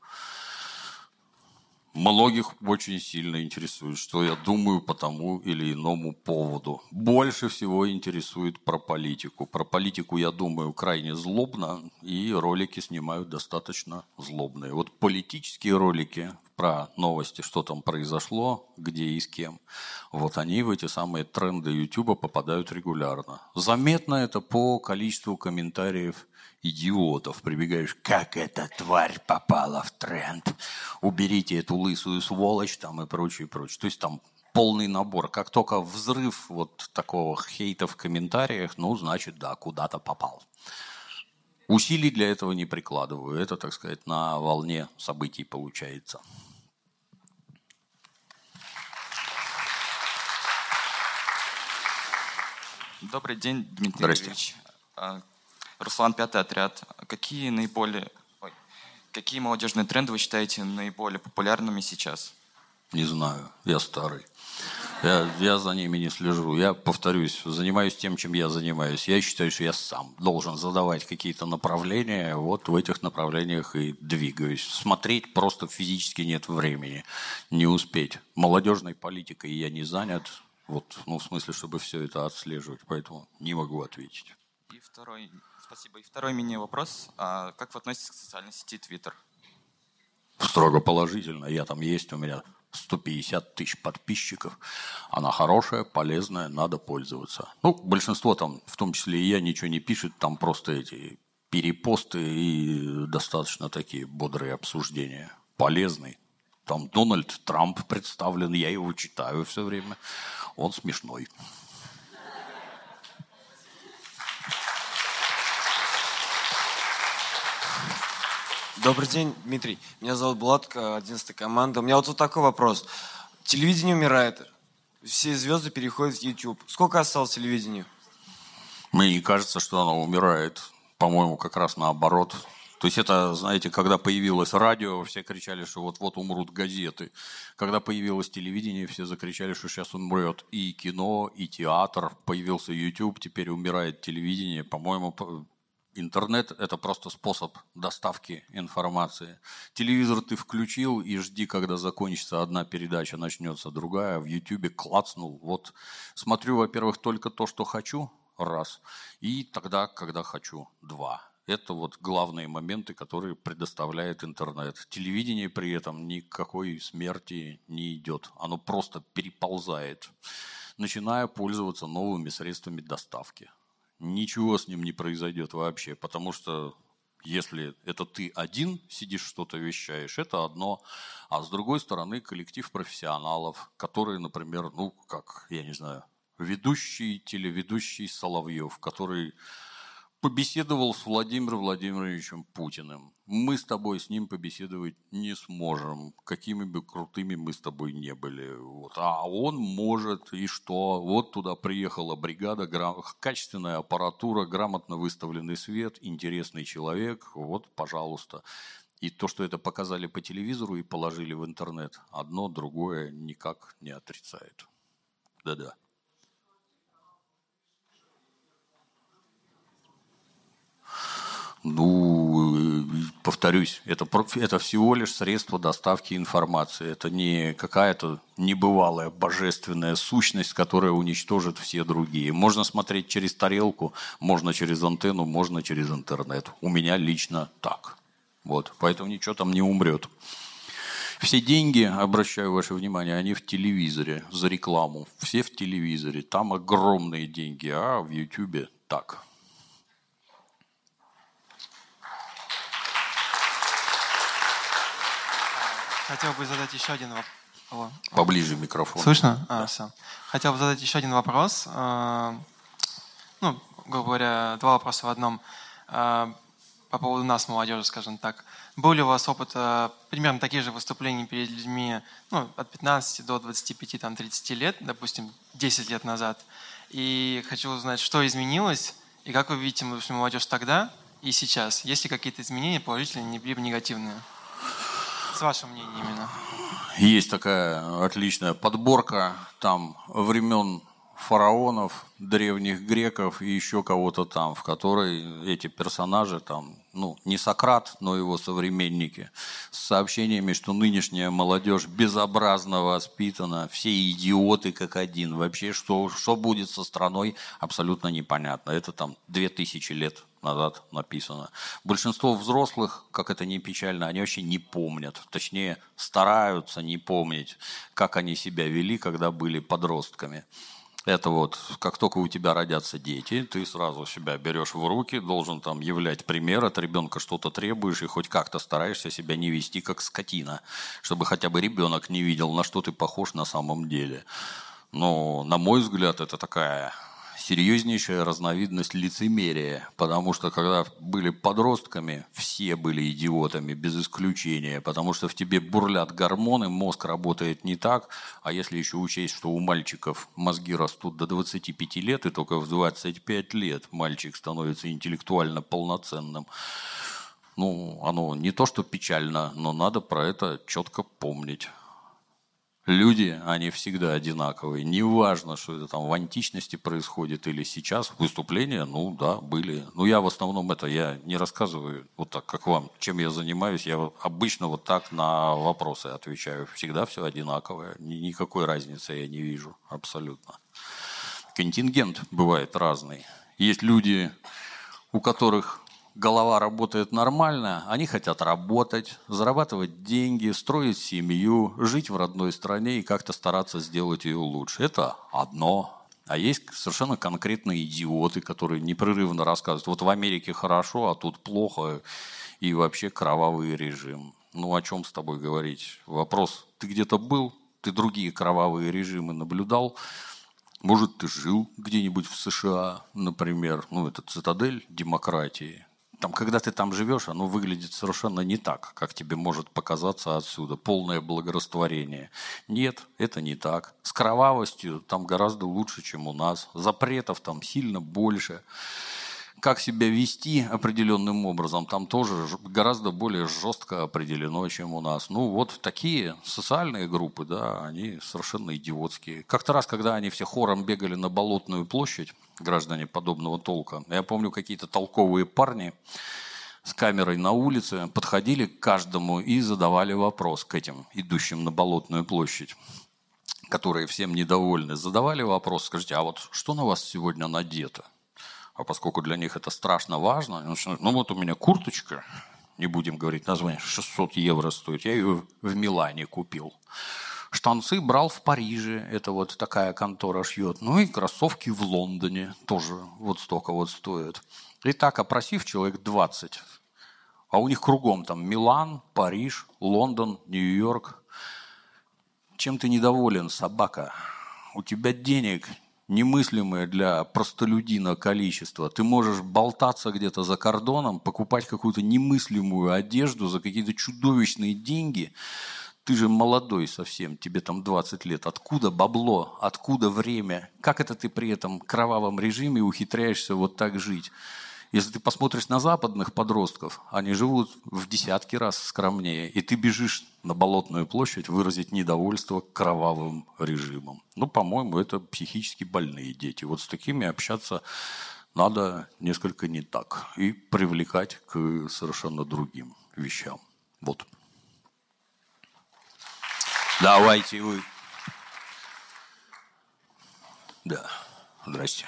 Многих очень сильно интересует, что я думаю по тому или иному поводу. Больше всего интересует про политику. Про политику я думаю крайне злобно, и ролики снимают достаточно злобные. Вот политические ролики про новости, что там произошло, где и с кем, вот они в эти самые тренды Ютуба попадают регулярно. Заметно это по количеству комментариев идиотов. Прибегаешь, как эта тварь попала в тренд, уберите эту лысую сволочь там и прочее, прочее. То есть там полный набор. Как только взрыв вот такого хейта в комментариях, ну, значит, да, куда-то попал. Усилий для этого не прикладываю. Это, так сказать, на волне событий получается. Добрый день, Дмитрий Юрьевич. Руслан, пятый отряд. Какие молодежные тренды вы считаете наиболее популярными сейчас? Не знаю, я старый. Я за ними не слежу. Я, повторюсь, занимаюсь тем, чем я занимаюсь. Я считаю, что я сам должен задавать какие-то направления. Вот в этих направлениях и двигаюсь. Смотреть просто физически нет времени. Не успеть. Молодежной политикой я не занят. Вот, ну, в смысле, чтобы все это отслеживать. Поэтому не могу ответить. Спасибо. И второй мини-вопрос. Как вы относитесь к социальной сети Twitter? Строго положительно. Я там есть, у меня 150 тысяч подписчиков. Она хорошая, полезная, надо пользоваться. Ну, большинство там, в том числе и я, ничего не пишет. Там просто эти перепосты и достаточно такие бодрые обсуждения. Полезный. Там Дональд Трамп представлен, я его читаю все время. Он смешной. Добрый день, Дмитрий. Меня зовут Булат, 11-я команда. У меня вот такой вопрос. Телевидение умирает. Все звезды переходят в YouTube. Сколько осталось телевидению? Мне не кажется, что оно умирает. По-моему, как раз наоборот. То есть это, знаете, когда появилось радио, все кричали, что вот-вот умрут газеты. Когда появилось телевидение, все закричали, что сейчас умрет и кино, и театр. Появился YouTube, теперь умирает телевидение. По-моему, интернет – это просто способ доставки информации. Телевизор ты включил и жди, когда закончится одна передача, начнется другая. В Ютубе клацнул. Вот смотрю, во-первых, только то, что хочу, раз. И тогда, когда хочу, два. Это вот главные моменты, которые предоставляет интернет. Телевидение при этом никакой смерти не идет. Оно просто переползает, начиная пользоваться новыми средствами доставки. Ничего с ним не произойдет вообще, потому что если это ты один сидишь, что-то вещаешь, это одно. А с другой стороны, коллектив профессионалов, которые, например, ну, как, я не знаю, телеведущий Соловьев, который побеседовал с Владимиром Владимировичем Путиным. Мы с тобой с ним побеседовать не сможем, какими бы крутыми мы с тобой не были. Вот. А он может, и что? Вот туда приехала бригада, качественная аппаратура, грамотно выставленный свет, интересный человек, вот, пожалуйста. И то, что это показали по телевизору и положили в интернет, одно другое никак не отрицает. Да-да. Ну, повторюсь, это всего лишь средство доставки информации. Это не какая-то небывалая божественная сущность, которая уничтожит все другие. Можно смотреть через тарелку, можно через антенну, можно через интернет. У меня лично так. Вот, поэтому ничего там не умрет. Все деньги, обращаю ваше внимание, они в телевизоре, за рекламу. Все в телевизоре. Там огромные деньги, а в Ютубе так. Хотел бы задать еще один Поближе микрофон. Слышно? Да. Все. Хотел бы задать еще один вопрос. Ну, грубо говоря, два вопроса в одном. По поводу нас, молодежи, скажем так. Был ли у вас опыт примерно таких же выступлений перед людьми, ну, от 15 до 25, там, 30 лет, допустим, 10 лет назад? И хочу узнать, что изменилось, и как вы видите молодежь тогда и сейчас? Есть ли какие-то изменения, положительные либо негативные? С вашим мнением именно. Есть такая отличная подборка там времен фараонов, древних греков и еще кого-то там, в которой эти персонажи там, ну, не Сократ, но его современники, с сообщениями, что нынешняя молодежь безобразно воспитана, все идиоты как один. Вообще, что будет со страной, абсолютно непонятно. Это там 2000 лет назад написано. Большинство взрослых, как это ни печально, они вообще не помнят. Точнее, стараются не помнить, как они себя вели, когда были подростками. Это вот, как только у тебя родятся дети, ты сразу себя берешь в руки, должен там являть пример, от ребенка что-то требуешь и хоть как-то стараешься себя не вести как скотина, чтобы хотя бы ребенок не видел, на что ты похож на самом деле. Но, на мой взгляд, это такая серьезнейшая разновидность лицемерия, потому что когда были подростками, все были идиотами, без исключения, потому что в тебе бурлят гормоны, мозг работает не так, а если еще учесть, что у мальчиков мозги растут до 25 лет, и только в 25 лет мальчик становится интеллектуально полноценным, ну, оно не то что печально, но надо про это четко помнить. Люди, они всегда одинаковые. Неважно, что это там в античности происходит или сейчас. Выступления, ну да, были. Но я в основном я не рассказываю вот так, как вам, чем я занимаюсь. Я обычно вот так на вопросы отвечаю. Всегда все одинаковое. Никакой разницы я не вижу абсолютно. Контингент бывает разный. Есть люди, у которых голова работает нормально, они хотят работать, зарабатывать деньги, строить семью, жить в родной стране и как-то стараться сделать ее лучше. Это одно. А есть совершенно конкретные идиоты, которые непрерывно рассказывают, вот в Америке хорошо, а тут плохо, и вообще кровавый режим. Ну, о чем с тобой говорить? Вопрос, ты где-то был, ты другие кровавые режимы наблюдал, может, ты жил где-нибудь в США, например, ну, это цитадель демократии. Там, когда ты там живешь, оно выглядит совершенно не так, как тебе может показаться отсюда. Полное благорастворение. Нет, это не так. С кровавостью там гораздо лучше, чем у нас. Запретов там сильно больше. Как себя вести определенным образом, там тоже гораздо более жестко определено, чем у нас. Ну, вот такие социальные группы, да, они совершенно идиотские. Как-то раз, когда они все хором бегали на Болотную площадь, граждане подобного толка, я помню, какие-то толковые парни с камерой на улице подходили к каждому и задавали вопрос к этим, идущим на Болотную площадь, которые всем недовольны. Задавали вопрос, скажите, а вот что на вас сегодня надето? А поскольку для них это страшно важно, они начинают, ну вот у меня курточка, не будем говорить название, 600 евро стоит, я ее в Милане купил. Штанцы брал в Париже, это вот такая контора шьет. Ну и кроссовки в Лондоне тоже вот столько вот стоят. И так, опросив человек 20, а у них кругом там Милан, Париж, Лондон, Нью-Йорк. Чем ты недоволен, собака? У тебя денег немыслимое для простолюдина количество. Ты можешь болтаться где-то за кордоном, покупать какую-то немыслимую одежду за какие-то чудовищные деньги. Ты же молодой совсем, тебе там 20 лет. Откуда бабло? Откуда время? Как это ты при этом кровавом режиме ухитряешься вот так жить? Если ты посмотришь на западных подростков, они живут в десятки раз скромнее, и ты бежишь на Болотную площадь выразить недовольство кровавым режимом. Ну, по-моему, это психически больные дети. Вот с такими общаться надо несколько не так и привлекать к совершенно другим вещам. Вот. Давайте вы. Да, здрасте.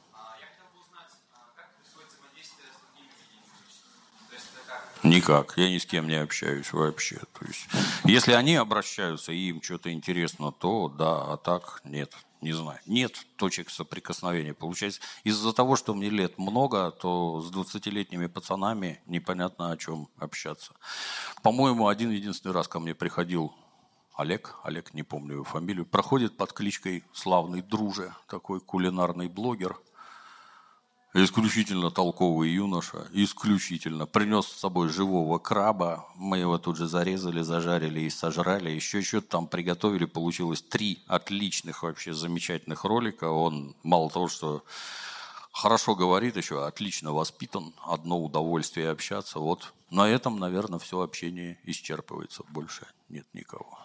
Никак. Я ни с кем не общаюсь вообще. То есть, если они обращаются и им что-то интересно, то да, а так нет. Не знаю. Нет точек соприкосновения. Получается, из-за того, что мне лет много, то с 20-летними пацанами непонятно о чем общаться. По-моему, один-единственный раз ко мне приходил Олег, не помню его фамилию, проходит под кличкой Славный Друже, такой кулинарный блогер. Исключительно толковый юноша, исключительно. Принес с собой живого краба, мы его тут же зарезали, зажарили и сожрали. Еще что-то там приготовили, получилось 3 отличных, вообще замечательных ролика. Он мало того, что хорошо говорит, еще отлично воспитан, одно удовольствие общаться. Вот на этом, наверное, все общение исчерпывается, больше нет никого.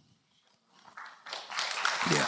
Yeah.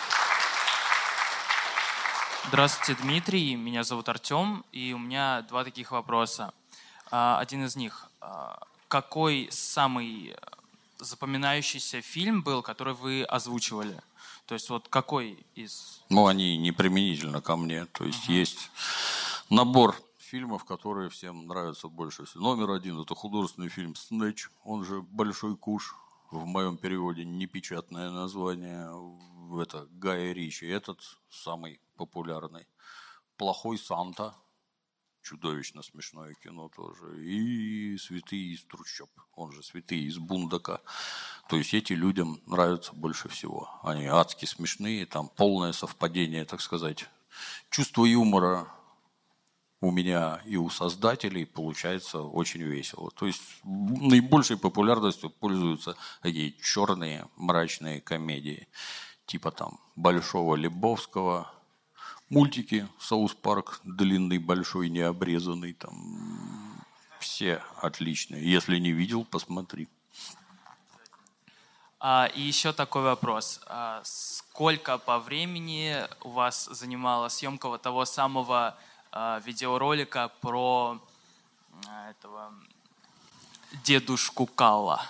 Здравствуйте, Дмитрий. Меня зовут Артем, и у меня 2 таких вопроса. Один из них. Какой самый запоминающийся фильм был, который вы озвучивали? То есть вот какой из... Ну, они не применительно ко мне. То есть есть набор фильмов, которые всем нравятся больше всего. Номер 1 – это художественный фильм «Снэч», он же «Большой куш». В моем переводе непечатное название. Это Гая Ричи. Этот самый популярный. «Плохой Санта». Чудовищно смешное кино тоже. И «Святые из трущоб». Он же «Святые из Бундака». То есть эти людям нравятся больше всего. Они адски смешные. Там полное совпадение, так сказать. Чувство юмора у меня и у создателей получается очень весело. То есть наибольшей популярностью пользуются такие черные мрачные комедии. Типа там Большого Лебовского, мультики «Саус Парк», длинный, большой, необрезанный. Там все отличные. Если не видел, посмотри. И еще такой вопрос. Сколько по времени у вас занимала съемка вот того самого видеоролика про этого дедушку Калла?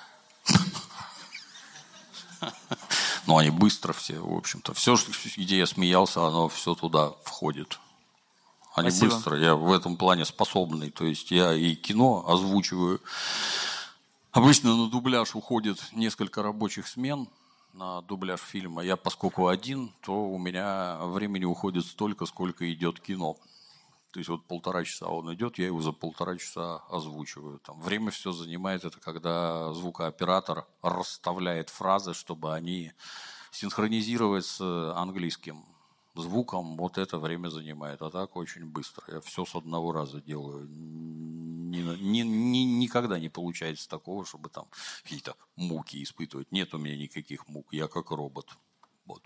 Ну, они быстро все, в общем-то. Все, где я смеялся, оно все туда входит. Они Спасибо. быстро. Я в этом плане способный. То есть я и кино озвучиваю. Обычно на дубляж уходит несколько рабочих смен на дубляж фильма. Я, поскольку один, то у меня времени уходит столько, сколько идет кино. То есть вот 1,5 часа он идет, я его за 1,5 часа озвучиваю. Там время все занимает, это когда звукооператор расставляет фразы, чтобы они синхронизировать с английским звуком. Вот это время занимает. А так очень быстро. Я все с одного раза делаю. Никогда не получается такого, чтобы там какие-то муки испытывать. Нет у меня никаких мук. Я как робот. Вот.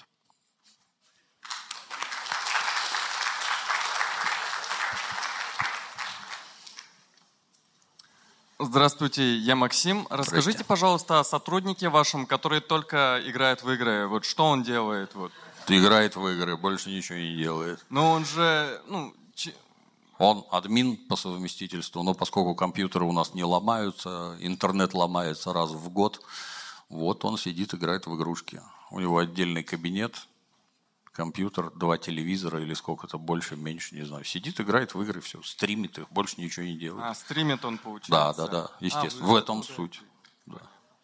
Здравствуйте, я Максим. Расскажите, пожалуйста, о сотруднике вашем, который только играет в игры. Вот что он делает? Вот. Играет в игры, больше ничего не делает. Но он же... Он админ по совместительству, но поскольку компьютеры у нас не ломаются, интернет ломается раз в год, вот он сидит, играет в игрушки. У него отдельный кабинет, компьютер, 2 телевизора или сколько-то, больше, меньше, не знаю. Сидит, играет в игры, все, стримит их, больше ничего не делает. А, стримит он, получается? Да, естественно. В этом суть. Да.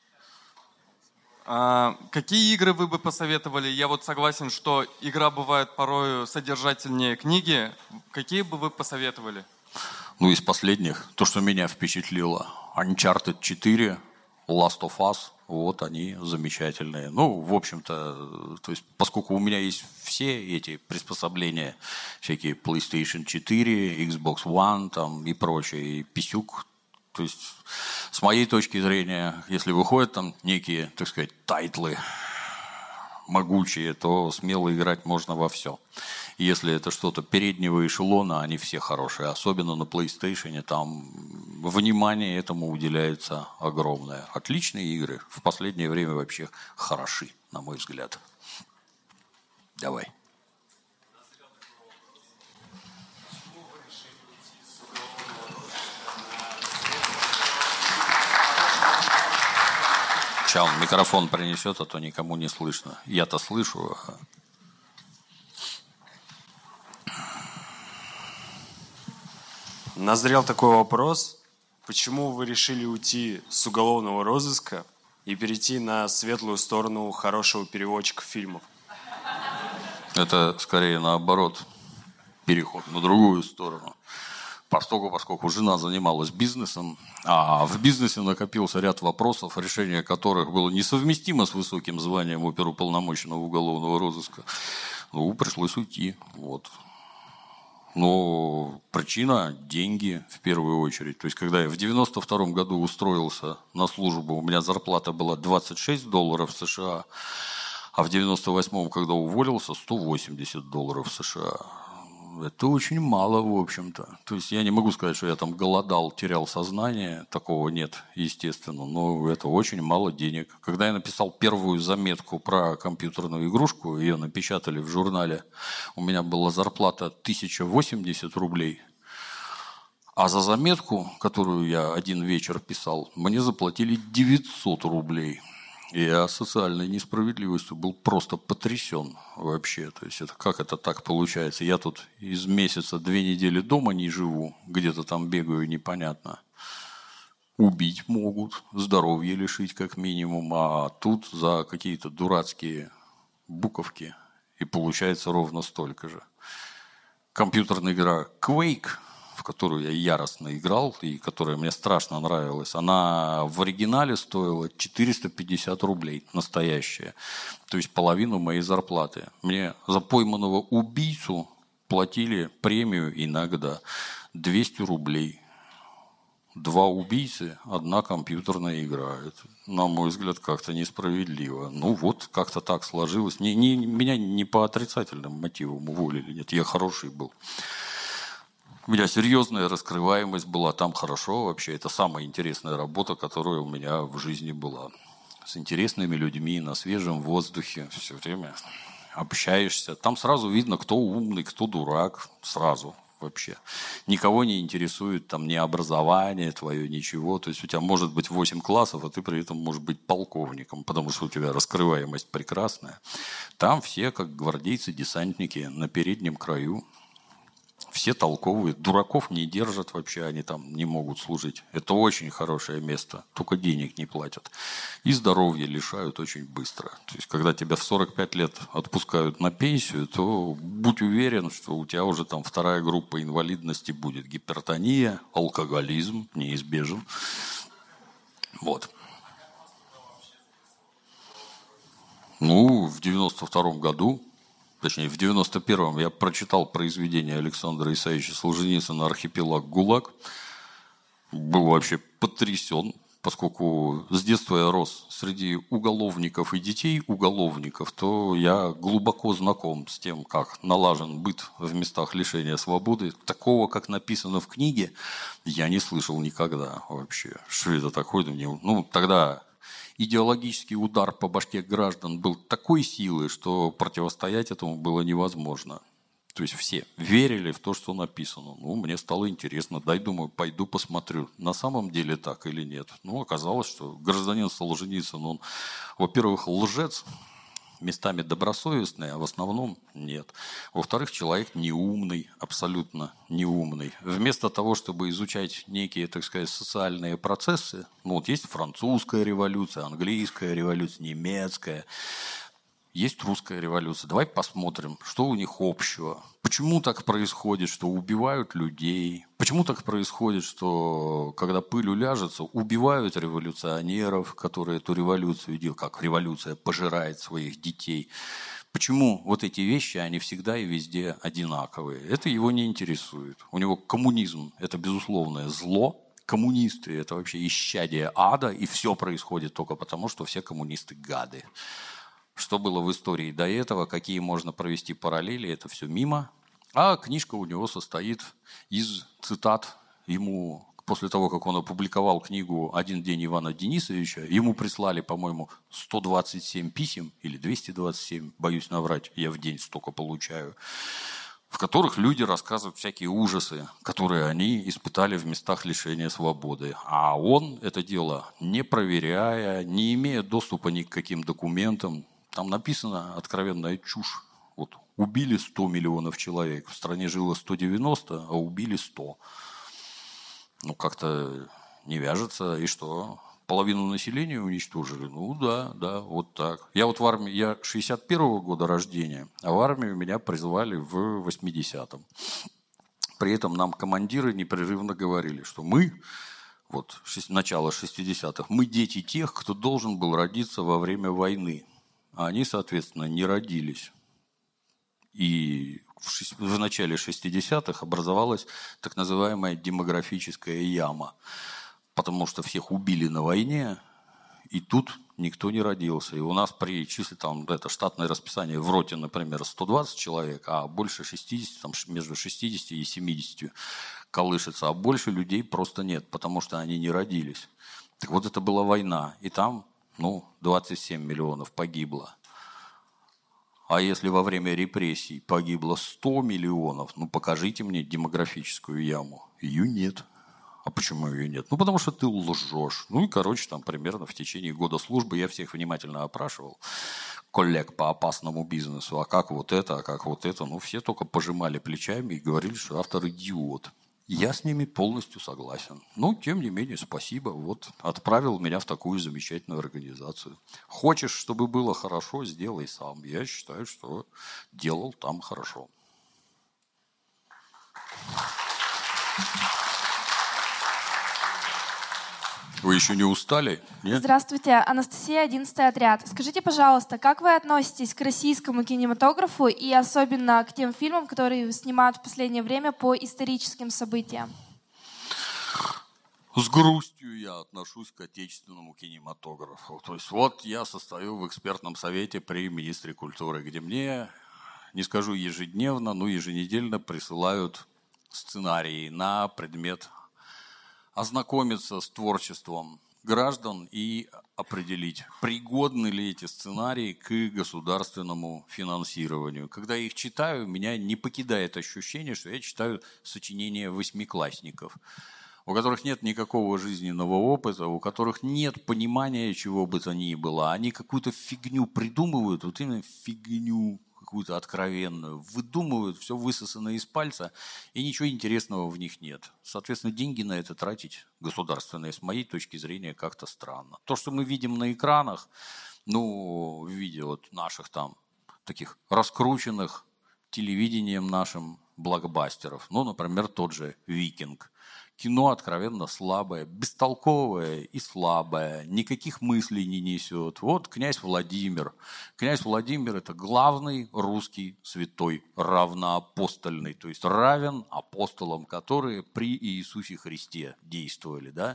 Какие игры вы бы посоветовали? Я вот согласен, что игра бывает порой содержательнее книги. Какие бы вы посоветовали? Ну, из последних, то, что меня впечатлило, Uncharted 4, Last of Us, вот они замечательные. Ну, в общем-то, то есть, поскольку у меня есть все эти приспособления, всякие PlayStation 4, Xbox One там, и прочее, и писюк, то есть, с моей точки зрения, если выходят там некие, так сказать, тайтлы могучие, то смело играть можно во все. Если это что-то переднего эшелона, они все хорошие. Особенно на PlayStation, там внимание этому уделяется огромное. Отличные игры. В последнее время вообще хороши, на мой взгляд. Давай. Сейчас он микрофон принесет, а то никому не слышно. Я-то слышу. Назрел такой вопрос. Почему вы решили уйти с уголовного розыска и перейти на светлую сторону хорошего переводчика фильмов? Это скорее наоборот. Переход на другую сторону. поскольку жена занималась бизнесом, а в бизнесе накопился ряд вопросов, решение которых было несовместимо с высоким званием оперуполномоченного уголовного розыска, пришлось уйти. Вот. Но причина – деньги в первую очередь. То есть, когда я в 92 году устроился на службу, у меня зарплата была $26 США, а в 98-м, когда уволился, $180 США. Это очень мало, в общем-то. То есть я не могу сказать, что я там голодал, терял сознание. Такого нет, естественно. Но это очень мало денег. Когда я написал первую заметку про компьютерную игрушку, ее напечатали в журнале, у меня была зарплата 1080 рублей. А за заметку, которую я один вечер писал, мне заплатили 900 рублей. И я социальной несправедливостью был просто потрясен вообще. То есть это как это так получается? Я тут из месяца 2 недели дома не живу, где-то там бегаю непонятно. Убить могут, здоровье лишить как минимум, а тут за какие-то дурацкие буковки и получается ровно столько же. Компьютерная игра Quake, в которую я яростно играл и которая мне страшно нравилась, она в оригинале стоила 450 рублей, настоящая. То есть половину моей зарплаты. Мне за пойманного убийцу платили премию иногда 200 рублей. 2 убийцы, 1 компьютерная игра. Это, на мой взгляд, как-то несправедливо. Ну вот, как-то так сложилось. Меня не по отрицательным мотивам уволили. Нет, я хороший был. У меня серьезная раскрываемость была, там хорошо вообще. Это самая интересная работа, которая у меня в жизни была. С интересными людьми, на свежем воздухе, все время общаешься. Там сразу видно, кто умный, кто дурак, сразу вообще. Никого не интересует там ни образование твое, ничего. То есть у тебя может быть 8 классов, а ты при этом можешь быть полковником, потому что у тебя раскрываемость прекрасная. Там все как гвардейцы-десантники на переднем краю. Все толковые. Дураков не держат вообще, они там не могут служить. Это очень хорошее место, только денег не платят. И здоровье лишают очень быстро. То есть, когда тебя в 45 лет отпускают на пенсию, то будь уверен, что у тебя уже там 2-я группа инвалидности будет. Гипертония, алкоголизм неизбежен. Вот. Ну, в 92 году, точнее, в 91-м я прочитал произведение Александра Исаевича Солженицына «Архипелаг ГУЛАГ». Был вообще потрясен, поскольку с детства я рос среди уголовников и детей уголовников, то я глубоко знаком с тем, как налажен быт в местах лишения свободы. Такого, как написано в книге, я не слышал никогда вообще. Что это такое? Ну, тогда идеологический удар по башке граждан был такой силы, что противостоять этому было невозможно. То есть все верили в то, что написано. Ну, мне стало интересно. Думаю, пойду посмотрю, на самом деле так или нет. Ну, оказалось, что гражданин Солженицын, он, во-первых, лжец, местами добросовестный, а в основном нет. Во-вторых, человек неумный, абсолютно неумный. Вместо того, чтобы изучать некие, так сказать, социальные процессы, ну вот есть французская революция, английская революция, немецкая, есть русская революция. Давай посмотрим, что у них общего. Почему так происходит, что убивают людей? Почему так происходит, что когда пыль уляжется, убивают революционеров, которые эту революцию делают, как революция пожирает своих детей? Почему вот эти вещи, они всегда и везде одинаковые? Это его не интересует. У него коммунизм – это безусловное зло. Коммунисты – это вообще исчадие ада, и все происходит только потому, что все коммунисты – гады. Что было в истории до этого, какие можно провести параллели, это все мимо. А книжка у него состоит из цитат. Ему, после того, как он опубликовал книгу «Один день Ивана Денисовича», ему прислали, по-моему, 127 писем, или 227, боюсь наврать, я в день столько получаю, в которых люди рассказывают всякие ужасы, которые они испытали в местах лишения свободы. А он это дело, не проверяя, не имея доступа ни к каким документам, там написано откровенная чушь. Вот, убили 100 миллионов человек, в стране жило 190, а убили 100. Ну, как-то не вяжется. И что? Половину населения уничтожили? Ну, да, вот так. Я вот в армии, я 61-го года рождения, а в армию меня призвали в 80-м. При этом нам командиры непрерывно говорили, что мы, вот начало 60-х, мы дети тех, кто должен был родиться во время войны. А они, соответственно, не родились. И в начале 60-х образовалась так называемая демографическая яма. Потому что всех убили на войне, и тут никто не родился. И у нас при числе, там, это штатное расписание в роте, например, 120 человек, а больше 60, там, между 60 и 70 колышется, а больше людей просто нет, потому что они не родились. Так вот, это была война, и там, 27 миллионов погибло. А если во время репрессий погибло 100 миллионов, покажите мне демографическую яму. Ее нет. А почему ее нет? Потому что ты лжешь. Там примерно в течение года службы я всех внимательно опрашивал, коллег по опасному бизнесу. А как вот это, а как вот это? Все только пожимали плечами и говорили, что автор идиот. Я с ними полностью согласен. Тем не менее, спасибо. Вот отправил меня в такую замечательную организацию. Хочешь, чтобы было хорошо, сделай сам. Я считаю, что делал там хорошо. Вы еще не устали? Нет? Здравствуйте, Анастасия, 11-й отряд. Скажите, пожалуйста, как вы относитесь к российскому кинематографу и особенно к тем фильмам, которые снимают в последнее время по историческим событиям? С грустью я отношусь к отечественному кинематографу. То есть я состою в экспертном совете при министре культуры, где мне, не скажу ежедневно, но еженедельно присылают сценарии на предмет ознакомиться с творчеством граждан и определить, пригодны ли эти сценарии к государственному финансированию. Когда я их читаю, меня не покидает ощущение, что я читаю сочинения восьмиклассников, у которых нет никакого жизненного опыта, у которых нет понимания чего бы то ни было. Они какую-то фигню придумывают, вот именно фигню какую-то откровенную, выдумывают, все высосано из пальца, и ничего интересного в них нет. Соответственно, деньги на это тратить государственные, с моей точки зрения, как-то странно. То, что мы видим на экранах, в виде наших там таких раскрученных телевидением нашим блокбастеров, например, тот же «Викинг». Кино откровенно слабое, бестолковое и слабое, никаких мыслей не несет. «Князь Владимир». «Князь Владимир» – это главный русский святой, равноапостольный, то есть равен апостолам, которые при Иисусе Христе действовали. Да?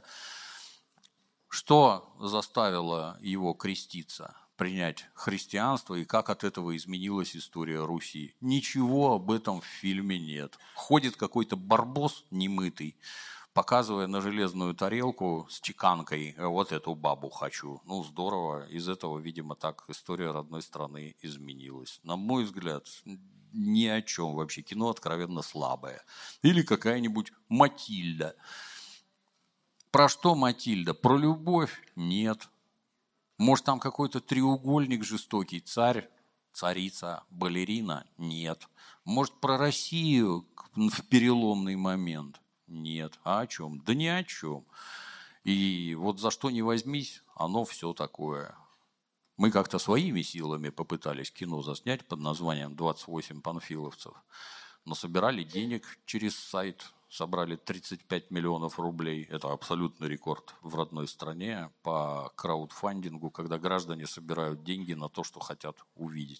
Что заставило его креститься, принять христианство, и как от этого изменилась история Руси? Ничего об этом в фильме нет. Ходит какой-то барбос немытый, показывая на железную тарелку с чеканкой: вот эту бабу хочу. Здорово. Из этого, видимо, так история родной страны изменилась. На мой взгляд, ни о чем вообще. Кино откровенно слабое. Или какая-нибудь «Матильда». Про что «Матильда»? Про любовь? Нет. Может, там какой-то треугольник жестокий? Царь, царица, балерина? Нет. Может, про Россию в переломный момент? Нет. А о чем? Да ни о чем. И за что ни возьмись, оно все такое. Мы как-то своими силами попытались кино заснять под названием «28 панфиловцев», но собирали денег через сайт, собрали 35 миллионов рублей. Это абсолютный рекорд в родной стране по краудфандингу, когда граждане собирают деньги на то, что хотят увидеть.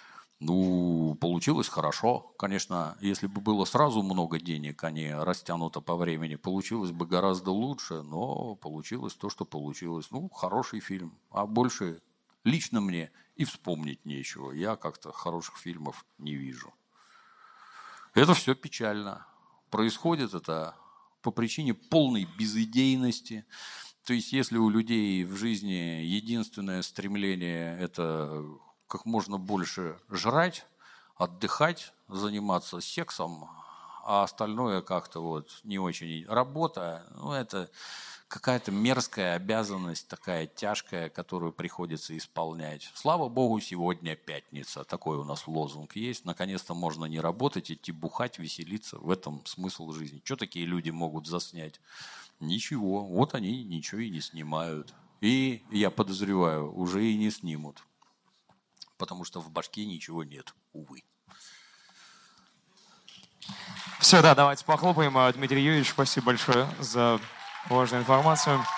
Получилось хорошо. Конечно, если бы было сразу много денег, а не растянуто по времени, получилось бы гораздо лучше, но получилось то, что получилось. Хороший фильм. А больше лично мне и вспомнить нечего. Я как-то хороших фильмов не вижу. Это все печально. Происходит это по причине полной безидейности. То есть, если у людей в жизни единственное стремление – это как можно больше жрать, отдыхать, заниматься сексом, а остальное как-то не очень. Работа, это какая-то мерзкая обязанность, такая тяжкая, которую приходится исполнять. Слава богу, сегодня пятница. Такой у нас лозунг есть. Наконец-то можно не работать, идти бухать, веселиться. В этом смысл жизни. Что такие люди могут заснять? Ничего. Они ничего и не снимают. И, я подозреваю, уже и не снимут. Потому что в башке ничего нет, увы. Все, да, давайте похлопаем. Дмитрий Юрьевич, спасибо большое за важную информацию.